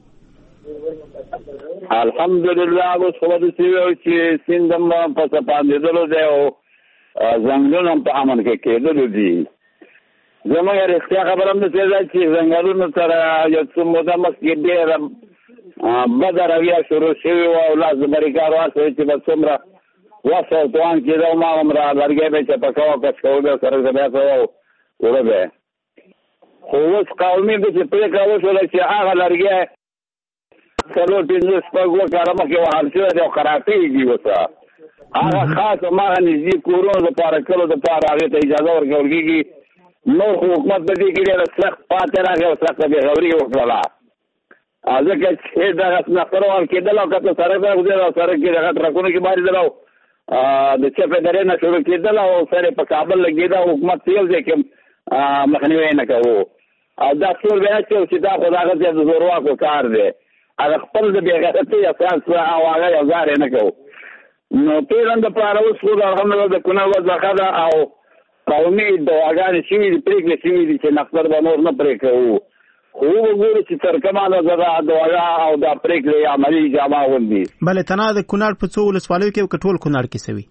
الحمدلله اوس خو د سیو چې سیند هم په څپاندېدلو دی او ځنګلونه په امن کې کېدل دي زموږ رښتیا خبره هم ده چې ځنګلونو سره یو څه موده مخکې ډېره بده رویه شروع شوې وه او لاس د بریکار واچوي چې به څومره وس او توان کېده او ما همره لرګی به یې چپه کوه کش کوه به سره زه بیا کوه او وړه به یې خو اوس قومي به چې پرېکړه وشوله چې هغه لرګی څلور پنځه شپږ اووه کاله مخکې وهل شوی دی او خرابېږي اوسه هغه خاص هماغه نږدې کورونو دپاره کلو دپاره هغې ته اجازه ورکول کېږي نور خو حکومت په دې کې ډېره سخت پاتې راغی او سخته بېغوري وکړله ځکه چې دغه نفر ور کېدل او که ته سړک ته ګوزېدل او سړک کې دغه ټرکونو کې بارېدل او د چپه درې نه شروع کېدل او سره په کابل لګېده حکومت یو ځای کې مخنیوی نه کوو او دا ټول بیا چې دا خو دغه ځای د زورواکو کار دی هغه خپل د بې غیرتۍ اساس او هغه یو ځای نه کوو نو پیران د پاره اوس خو الحمدلله د کونړ وضع ښه ده او قومي دعاګانې شوي دي پرېکړې شوي دي چې نقصر به نور نه پرې کوو خو وګورو چې تر کومه اندازه دا دعا او دا پرېکړې عملي جامه غوندي بلې تنها د کونړ په څو ولسوالیو کې که ټول کونړ کې سوي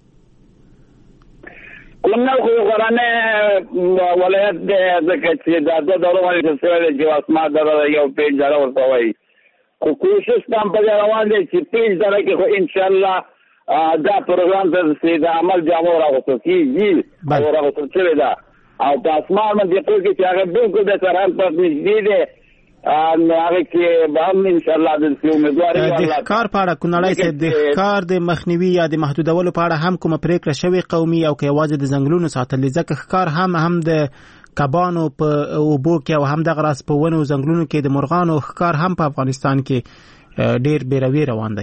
کونړ خو غرانه ولایت دی ځکه چې دا دوه ډوله باندې شوی دی چې اسما دره یو پېچ دره ورته وایي خو کوشش دا هم پکې روان دی چې پېچ دره کې خو انشاءالله دا پروګرام ته چې د عمل جامه راغوستل کېږي او راغوستل شوې ده او په اسمان منطقو کې چې هغه بالکل د سرحد پر نږدې دی هغه کې به هم انشاءالله د امیدواري د ښکار په اړه کونړی صاحب د ښکار د مخنیوي یا د محدودولو په اړه هم کومه پرېکړه شوې قومي او که یوازې د ځنګلونو ساتل ځکه ښکار هم هم د کبانو په اوبو کې او هم دغه راز په ونو ځنګلونو کې د مرغانو ښکار هم په افغانستان کې ډېر بېروي روان دی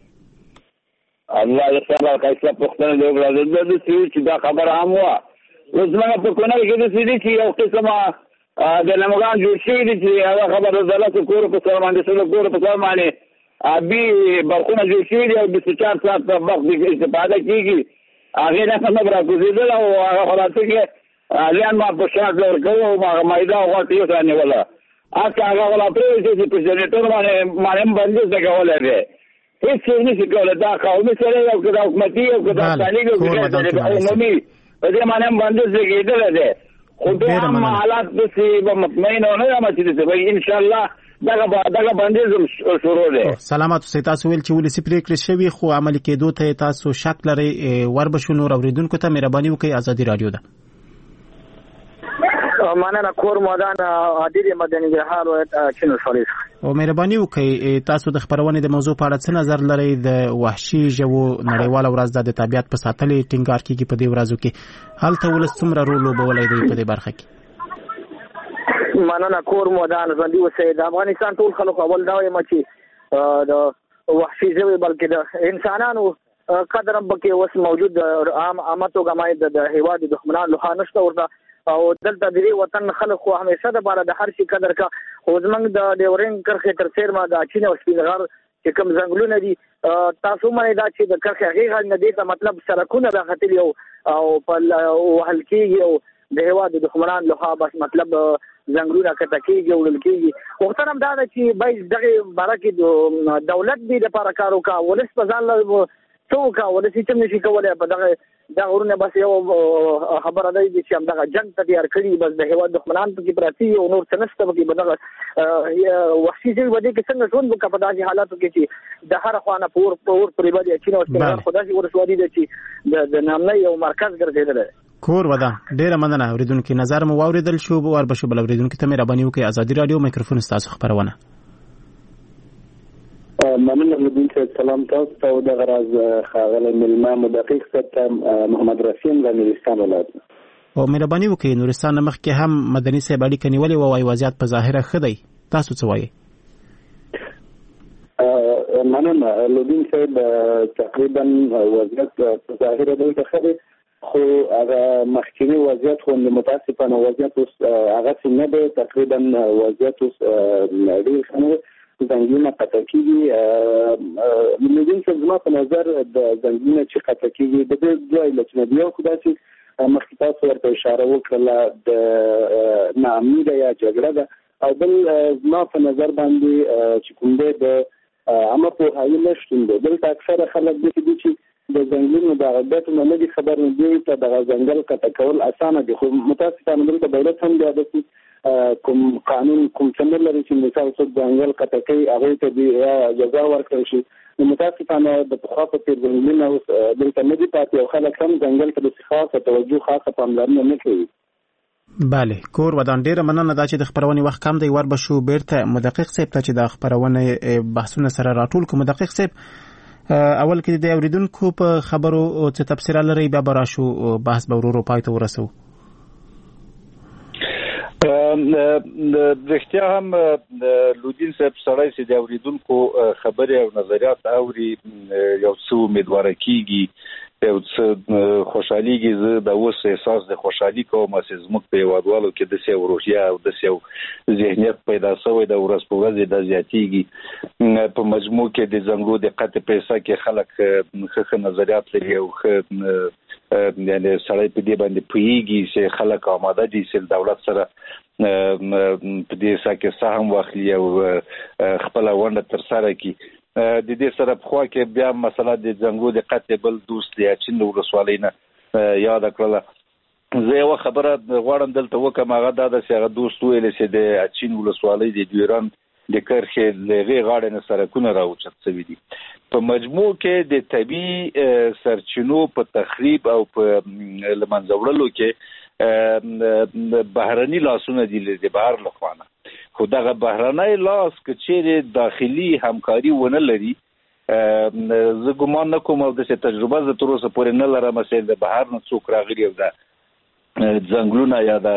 الله دې سبا کایسه پښتنه دی وګړه د دې چې دا خبره هم وه اوس موږ په کونړ کې داسې دي چې یو قسمه د لمغان جوړ شوي دي چې هغه خبره د لسو کورو په سر باندې سلو کورو په سر باندې ابي برخونه جوړ شوي دي او بیست چار ساعت په وخت کې استفاده کېږي هغې نه هم راکوزېدل او هغه خلاصه کې لیان ما په شاک ورکوو او هغه مایده او غوښه یې رانیوله هسې هغه غلا پرېږدي چې په جنریټر باندې باندې هم بندیز ته کولی دی هېڅ څه نشي کولی دا قومي سره او که دا حکومتي او که دا ثاني او که دا عمومي په دې باندې هم بندیز لګېدلی دی خو بیا هم حالات داسې به مطمئن او نه یم چې داسې انشاءالله دغه دغه بندیز هم شروع دی سلامت اوسئ تاسو ویل چې ولسي پرېکړې شوي خو عملي کېدو ته تاسو شک لرئ ور به شو نور اورېدونکو ته مهرباني وکړئ ازادي راډیو ده مننه کور مودان عادل مدني جهاد ولایت چینو شالیس او مهرباني وکړئ تاسو د خبرونې د موضوع په اړه څه نظر لرئ د وحشي ژوو نړیواله ورځ د طبیعت په ساتلې ټینګار کېږي په دې ورځو کې هلته ولس څومره رول لوبولی دی په دې برخه کې مننه کور مودان ژوندي اوسئ د افغانستان ټول خلکو اول دا وایم چې د وحشي ژوي بلکې د انسانانو قدر هم پکې اوس موجود عام عامه توګه باید د هېواد د دښمنانو لخوا نشته ورته او دلته د دې وطن خلک خو همیشه دپاره د هر شي قدر کا خو زموږ د ډیورنډ کرښې تر څیرمه د چین او سپین غر چې کوم ځنګلونه دي تاسو ومنئ دا چې د کرښې هغې غاړې نه دې ته مطلب سړکونه راختلي او په وهل کېږي او د هېواد د دښمنانو لخوا بس مطلب ځنګلونه قطع کېږي وړل کېږي غوښتنه هم دا ده چې باید دغې باره کې دولت دې دپاره کار وکړه ولس په ځان څه وکړه ولس هېڅ هم نشي کولی په دغه دا غرونه بس یو خبره دی چې همدغه جنګ ته تیار کړي بس د هېواد دښمنان پکې پراته وي او نور څه نشته پکې به دغه وحشي ژوي به دې کې څنګه ژوند وکړه په داسې حالاتو کې چې د هره خوا نه په اور په اور پرې به د چین او سپین غر خو داسې ولسوالي ده چې د نامنۍ یو مرکز ګرځېدلی کور وده ډېره مننه اورېدونکي نظر مو واورېدل شو ور به شو بل اورېدونکي ته مهرباني وکړئ ازادي راډیو میکروفون ستاسو خپرونه مننه لدونکو سلام تاسو ته دغه راز ښاغلی مېلمه مدقق صاحب ته محمد رسیم له نورستان ولایت او مهرباني وکړئ نورستان نه مخکې هم مدني صاحب اړیکه نیولې وه وایي وضعیت په ظاهره ښه دی تاسو څه وایئ مننه لدون صاحب تقریبا وضعیت په ظاهره دلته ښه دی خو هغه مخکینی وضعیت خو متاسفانه وضعیت اوس هغسې نه دی تقریبا وضعیت اوس ډېر ښه نه دی زنګلونه قطع کېږي لدون صاحب زما په نظر د زنګلونه چې قطع کېږي د دې دوه علتونه دي یو خو دا چې مخکې تاسو ورته اشاره وکړله د ناامني ده یا جګړه ده او بل زما په نظر باندې چې کوم دی د عامه پوهاوي نشتون دی دلته اکثره خلک داسې دي چې د زنګلونو د ګټو نه نه دي خبر نه دوی ته دغه ځنګل قطع کول اسانه دي خو متاسفانه دلته دولت هم بیا داسې کوم قانون کوم څه نه لري چې مثال څوک ځنګل قطع کوي هغوی ته دې جزا ورکړل شي نو متاسفانه د پخوا په څېر ځنګلونه اوس دلته نه دي پاتې او خلک هم ځنګل ته داسې خاصه توجه خاصه پاملرنه نه کوي بله کور ودان ډېره مننه دا چې د خپرونې وخت کم دی ور به شو بیرته مدقق صاحب ته چې د خپرونې بحثونه سره راټول کړو مدقق صاحب اول کې د اورېدونکو په خبرو څه تبصره لرئ بیا به راشو بحث به ورو ورو پای ته ورسوو رښتیا هم لودین صاحب سړی چې د اوریدونکو خبرې او نظریات اوري یو څه امیدواره کیږي یو څه خوشحاليږي. زه د اوس احساس د خوشحالي کوم چې زموږ په هیوادوالو کې د سیو روحیه او د سیو ذهنیت پیدا شوی د ورځ په ورځ د زیاتیږي. په مجموع کې د ځنګلو د قطع پیسه کې خلک ښه نظریات لري او ښه یعنی سړی په دې باندې پوهیږي چې خلک آماده دي چې دولت سره په دې سکه سهم واخلي او خپل ونده تر سره کی. د دې سره په خوا کې بیا مسله د ځنګلو د قطع بل دوست دی چې نو ولسوالۍ نه یاد کړله. زه یو خبره غواړم دلته وکم، هغه دا د هغه دوست ویل چې د اچین ولسوالۍ د ډیوران د کرخې لغې غاړې نه سرکونه راوچت شوي دي. په مجموع کې د طبي سرچینو په تخریب او په لمنځه وړلو کې بهرني لاسونه دي د بهر لخوانه، خو دغه بهرنی لاس که چیرې داخلي همکاري ونه لري، زه ګمان نه کوم او داسې تجربه زه تر اوسه پورې نه لرم چې د بهر نه څوک راغلي او د ځنګلونه یا د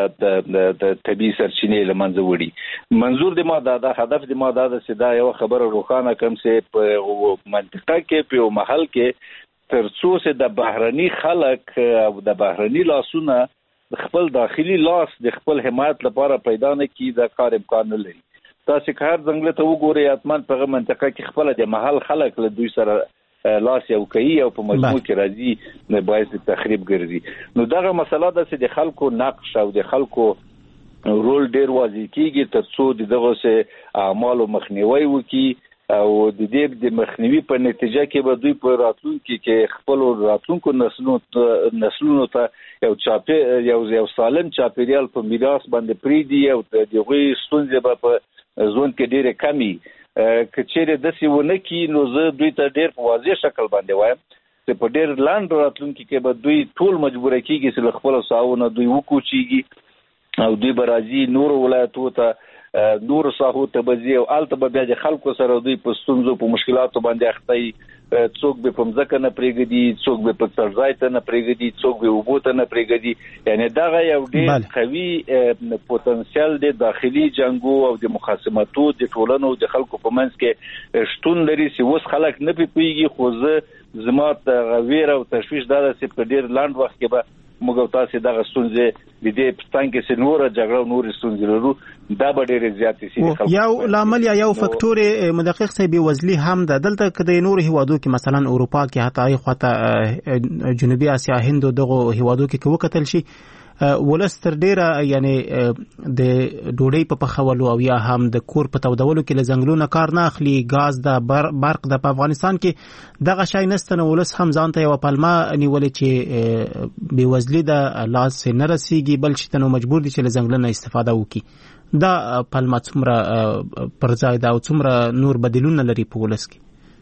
طبي سرچینې له منځه وړي. منظور د ما دا هدف د ما دا چې دا یو خبره روښانه کړم چې په منطقه کې په یو محل کې تر څو چې د بهرني خلک او د بهرني لاسونه خپل داخلي لاس د خپل حمایت لپاره پیدا نه کی دا کار امکان نه لري. تاسو که هر ځنګل ته وګورئ اتمن په منطقه کې خپل د محل خلک له دوی سره لاس یو کوي او په مجموع کې راځي نه باعث تخریب ګرځي. نو دغه مسله ده چې د خلکو نقش او د خلکو رول ډیر واضح کیږي تر څو دغه سه اعمالو مخنیوي وکړي او د دې د مخنیوي په نتیجه کې به دوی په راتلونکو کې خپل راتلونکو نسلونو نسلونو ته یو چاپی یو یو سالم چاپیریال په میراث باندې پریدي او د دغه ستونزې په ځون کې ډیره کمی کچېره د سیونه کې نو زه دوی ته ډیر په واضح شکل باندې وایم چې په ډیر لاند راتلونکو کې به دوی ټول مجبور کیږي چې خپل ساونه دوی وکوچيږي او دوی برازي نور ولایتو ته نور ساحو ته بځي او الته به بیا د خلکو سره دوی په ستونزو په مشکلاتو باندې اخته څوک به په مځکه نه پرېږدي، څوک به په څړځای ته نه پرېږدي، څوک به اوبو ته نه پرېږدي. یعنی دغه یو ډېر قوي پوتنسیال د داخلي جنګو او د مخاصماتو د ټولنو د خلکو په منځ کې شتون لري چې اوس خلک نه پوهېږي. خو زه زما ویره او تشویش دا ده چې په ډېر لاند وخت کې به موږ تاسو دغه ستونزې د دې پستان کې سنوره جګړه او نور ستونزې لرو دا به ډېر زیات شي. یو لامل یا یو فاکتور مدقق صاحب وزلی هم د دلته کې د نور هیوادو کې مثلا اروپا کې حتی خواته جنوبي اسیا هند دغه هیوادو کې وکتل شي ولستر ډیره یعنی د ډوډۍ په پخولو او یا هم د کور په تودولو کې له ځنګلونو کار نه اخلي، غاز د برق د په افغانستان کې دغه شای نشته. نو ولس هم ځان ته یو پلمه نیولې چې بېوزلي د لاس نه رسیږي بل چې نو مجبور دي چې له ځنګلونو استفاده وکړي. دا پلمه څومره پر ځای دا او څومره نور بدیلونه لري په ولس کې؟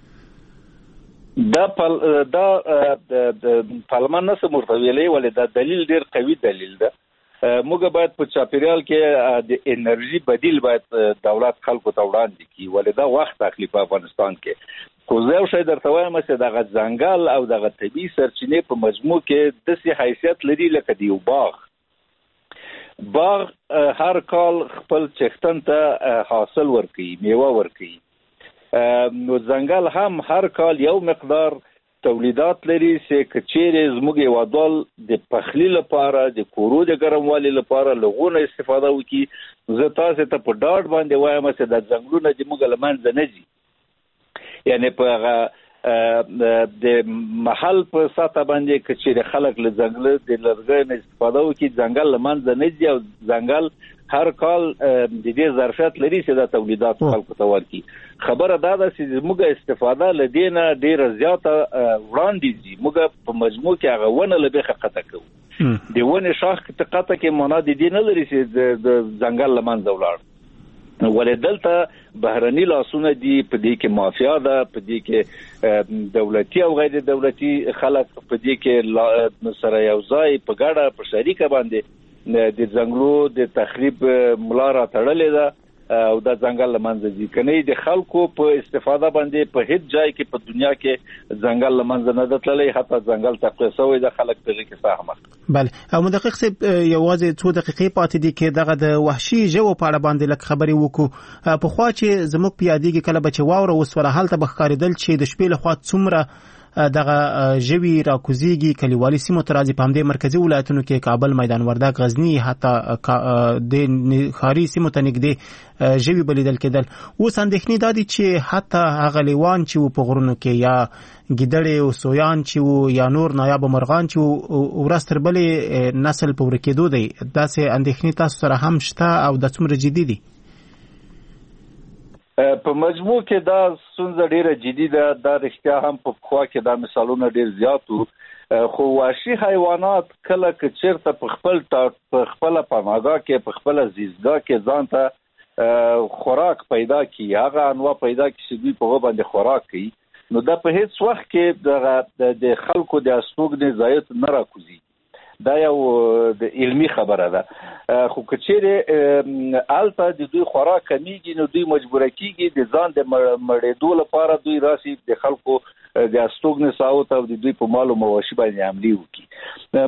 دا پل دا پارلمان نه سمورته ویلې ولې دا دلیل ډیر قوي دلیل ده. موږ باید په چاپیریال کې د انرژي بدیل باید دولت خلکو ته وړاندې کړي ولې دا وخت اخلي په افغانستان کې. خو زه یو شی درته وایم چې دغه ځنګل او دغه طبیعي سرچینې په مجموع کې داسې حیثیت لري لکه د یو باغ. باغ هر کال خپل چښتن ته حاصل ورکوي، میوه ورکوي. نو ځنګل هم هر کال یو مقدار تولیدات لري چې کچېره زموږ هیوادوال د پخلی لپاره د کورو د ګرموالي لپاره لغونه استفاده وکړي. زه تاسو ته په ډاډ باندې وایم چې د ځنګلونو د موږ لمنځه نه ځي، یعنی په د محل په ساته باندې کچېره خلک له ځنګل د لرګي نه استفاده وکړي، ځنګل لمنځه نه ځي او ځنګل هر کال د دې ظرفیت لري چې د تولیدات خلکو ته ورکړي. خبره دا ده چې موږ استفاده لدینه ډیر زیاته وړاندې دي. موږ په مجموع کې هغه ونه له بیخه قطع کوو. د ونه شاخ ته قطع کې معنا د دې نه لري چې د ځنګل لمنځه ولاړ. ولې دلته بهرني لاسونه دي، په دې کې مافیا ده، په دې کې دولتي او غیر دولتي خلک په دې کې سره یو ځای په ګډه په شریکه باندې د ځنګلو د تخریب ملا را تړلې ده او د ځنګل لمنځه دي کني د خلکو په استفاده باندې په هیڅ ځای کې په دنیا کې ځنګل لمنځه نه دتللی حتی ځنګل تقویه شوی د خلک په کې ساهمه بله او مدقق صاحب یوازې څو دقیقې پاتې دي کې دغه د وحشي ژوو په اړه باندې لکه خبرې وکړو په خوا چې زموږ پیادېږي کله به چې واوره وسوله هلته به ښکارېدل چې د شپې لخوا څومره دغه ژوي راکوزیږي کلیوالي سیمو ته راځي په همدې مرکزي ولایتونو کې کابل میدان وردګ غزني حتی د ښاري سیمو ته نږدې ژوي به لیدل کېدل اوس اندېښنې دا دي چې حتی هغه لیوان چې وو په غرونو کې یا ګیدړې او سویان چې وو یا نور نایابه مرغان چې وو ورځ تر بلې نسل په ورکېدو دی داسې اندېښنې تاسو سره هم شته او دا څومره جدي دي په مجموع کې دا ستونزه ډیره جدي ده دا رښتیا هم په خوا کې دا مثالونه ډیر زیات وو خو وحشي حیوانات کله چې چیرته په خپل په خپل پناهګاه کې په خپل زیږګاه کې ځان ته خوراک پیدا کی هغه انواع پیدا کی چې دوی په باندې خوراک کوي نو دا په هیڅ وخت کې د خلکو د استوګنې ځایت نه راکوزي دا یو د علمي خبره ده خو کچېره الته د دوی خوراک کمیږي نو دوی مجبور کیږي د ځان د مړېدو لپاره دوی راسي د خلکو د استوګنې ساوت او د دوی په مال او مواشي باندې عملي وکړي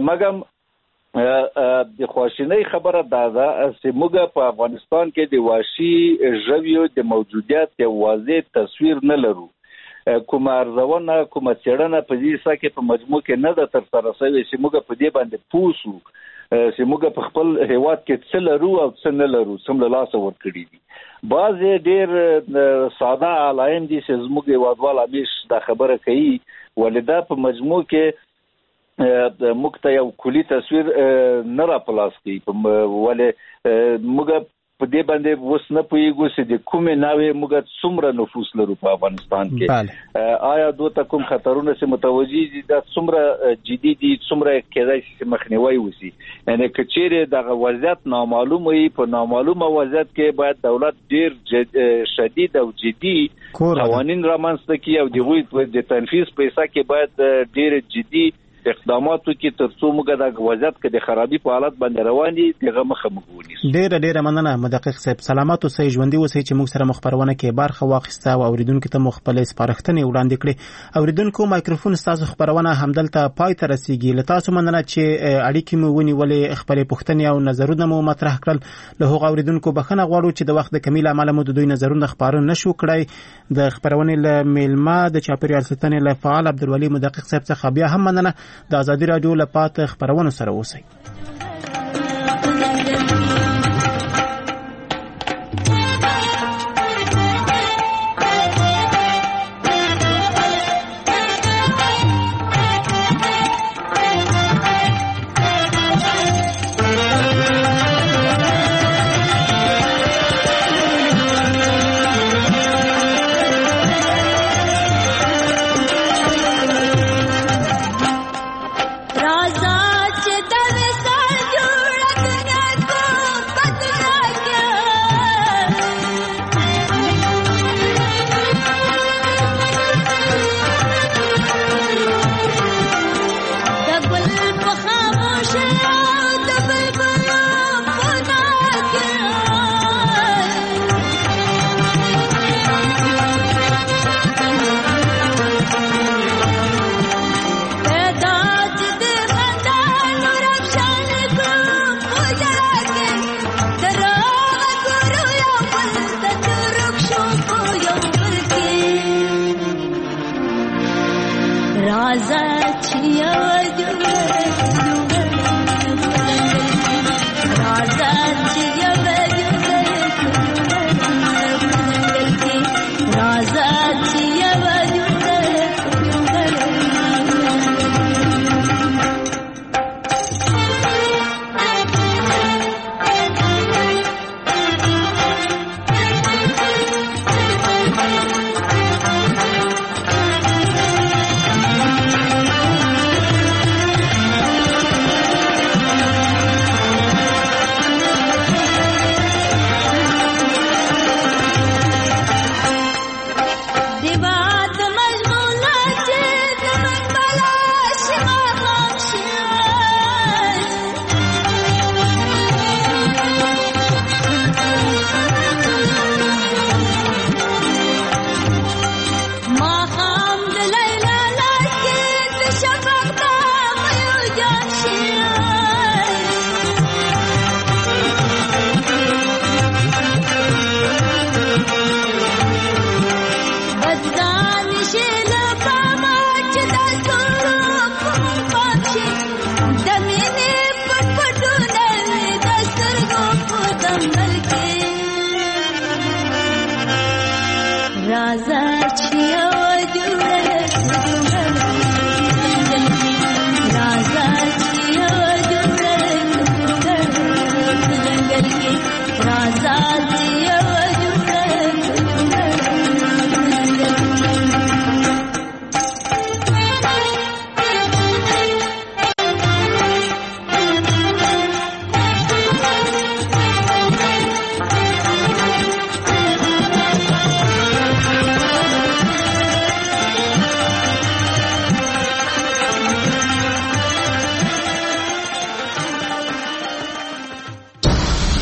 مګم د خواشینۍ خبره دا ده چې موږ په افغانستان کې د وحشي ژویو د موجودیت یو واضح تصویر نه لرو کومه ارزونه کومه څېړنه په دې سکه په مجموع کې نه ده تر سره شوې چې موږ په دې باندې پوسو چې موږ په خپل هیواد کې څه لرو او څه نه لرو سم له لاسه ورکړي دي بعض ډېر ساده علایم دي چې موږ هیوادوال همیش دا خبره کوي ولدا په مجموع کې موږ ته یو کلی تصویر نه را پلاس کوي ولې موږ په دې باندې وس نه پويګو چې د کومې ناوې موږ څومره نفوس لرو په افغانستان کې آیا دوه تکم خطرونه چې متوجي دي دا څومره جدي دي څومره کېدای شي مخنیوي وسی یعنی کچېره د وضعیت نامعلوم وي په نامعلومه وضعیت کې باید دولت ډیر شدید او جدي قوانين رامنځته کړي او د وی د تنفيذ په حساب کې باید ډیر جدي اقداماتو کې ترڅو موږ د وضعیت کې د خرابې په حالت باندې روان دي دغه مخه موږ ونیسو ډېر ډېر مننه مدقق صاحب سلامات اوسئ ژوندي اوسئ چې موږ سره مخبرونه کې برخه واخیسته او اوریدونکو ته مخبل سپارښتنې وړاندې کړې اوریدونکو مایکروفون ستاسو خبرونه همدلته پای ته رسیږي له تاسو مننه چې اړیکې مو ونیولې خپل پوښتنې او نظرونه مو مطرح کړل له هغو اوریدونکو بخښنه غواړو چې د وخت د کمی له امله مو د دوی نظرونه خبرونه نشو کړی د خبرونې له میلمه د چاپیریال ساتنې له فعال عبدالولي مدقق صاحب څخه بیا هم مننه د ازادي رادیو لپاره خبرونه سره اوسئ Raza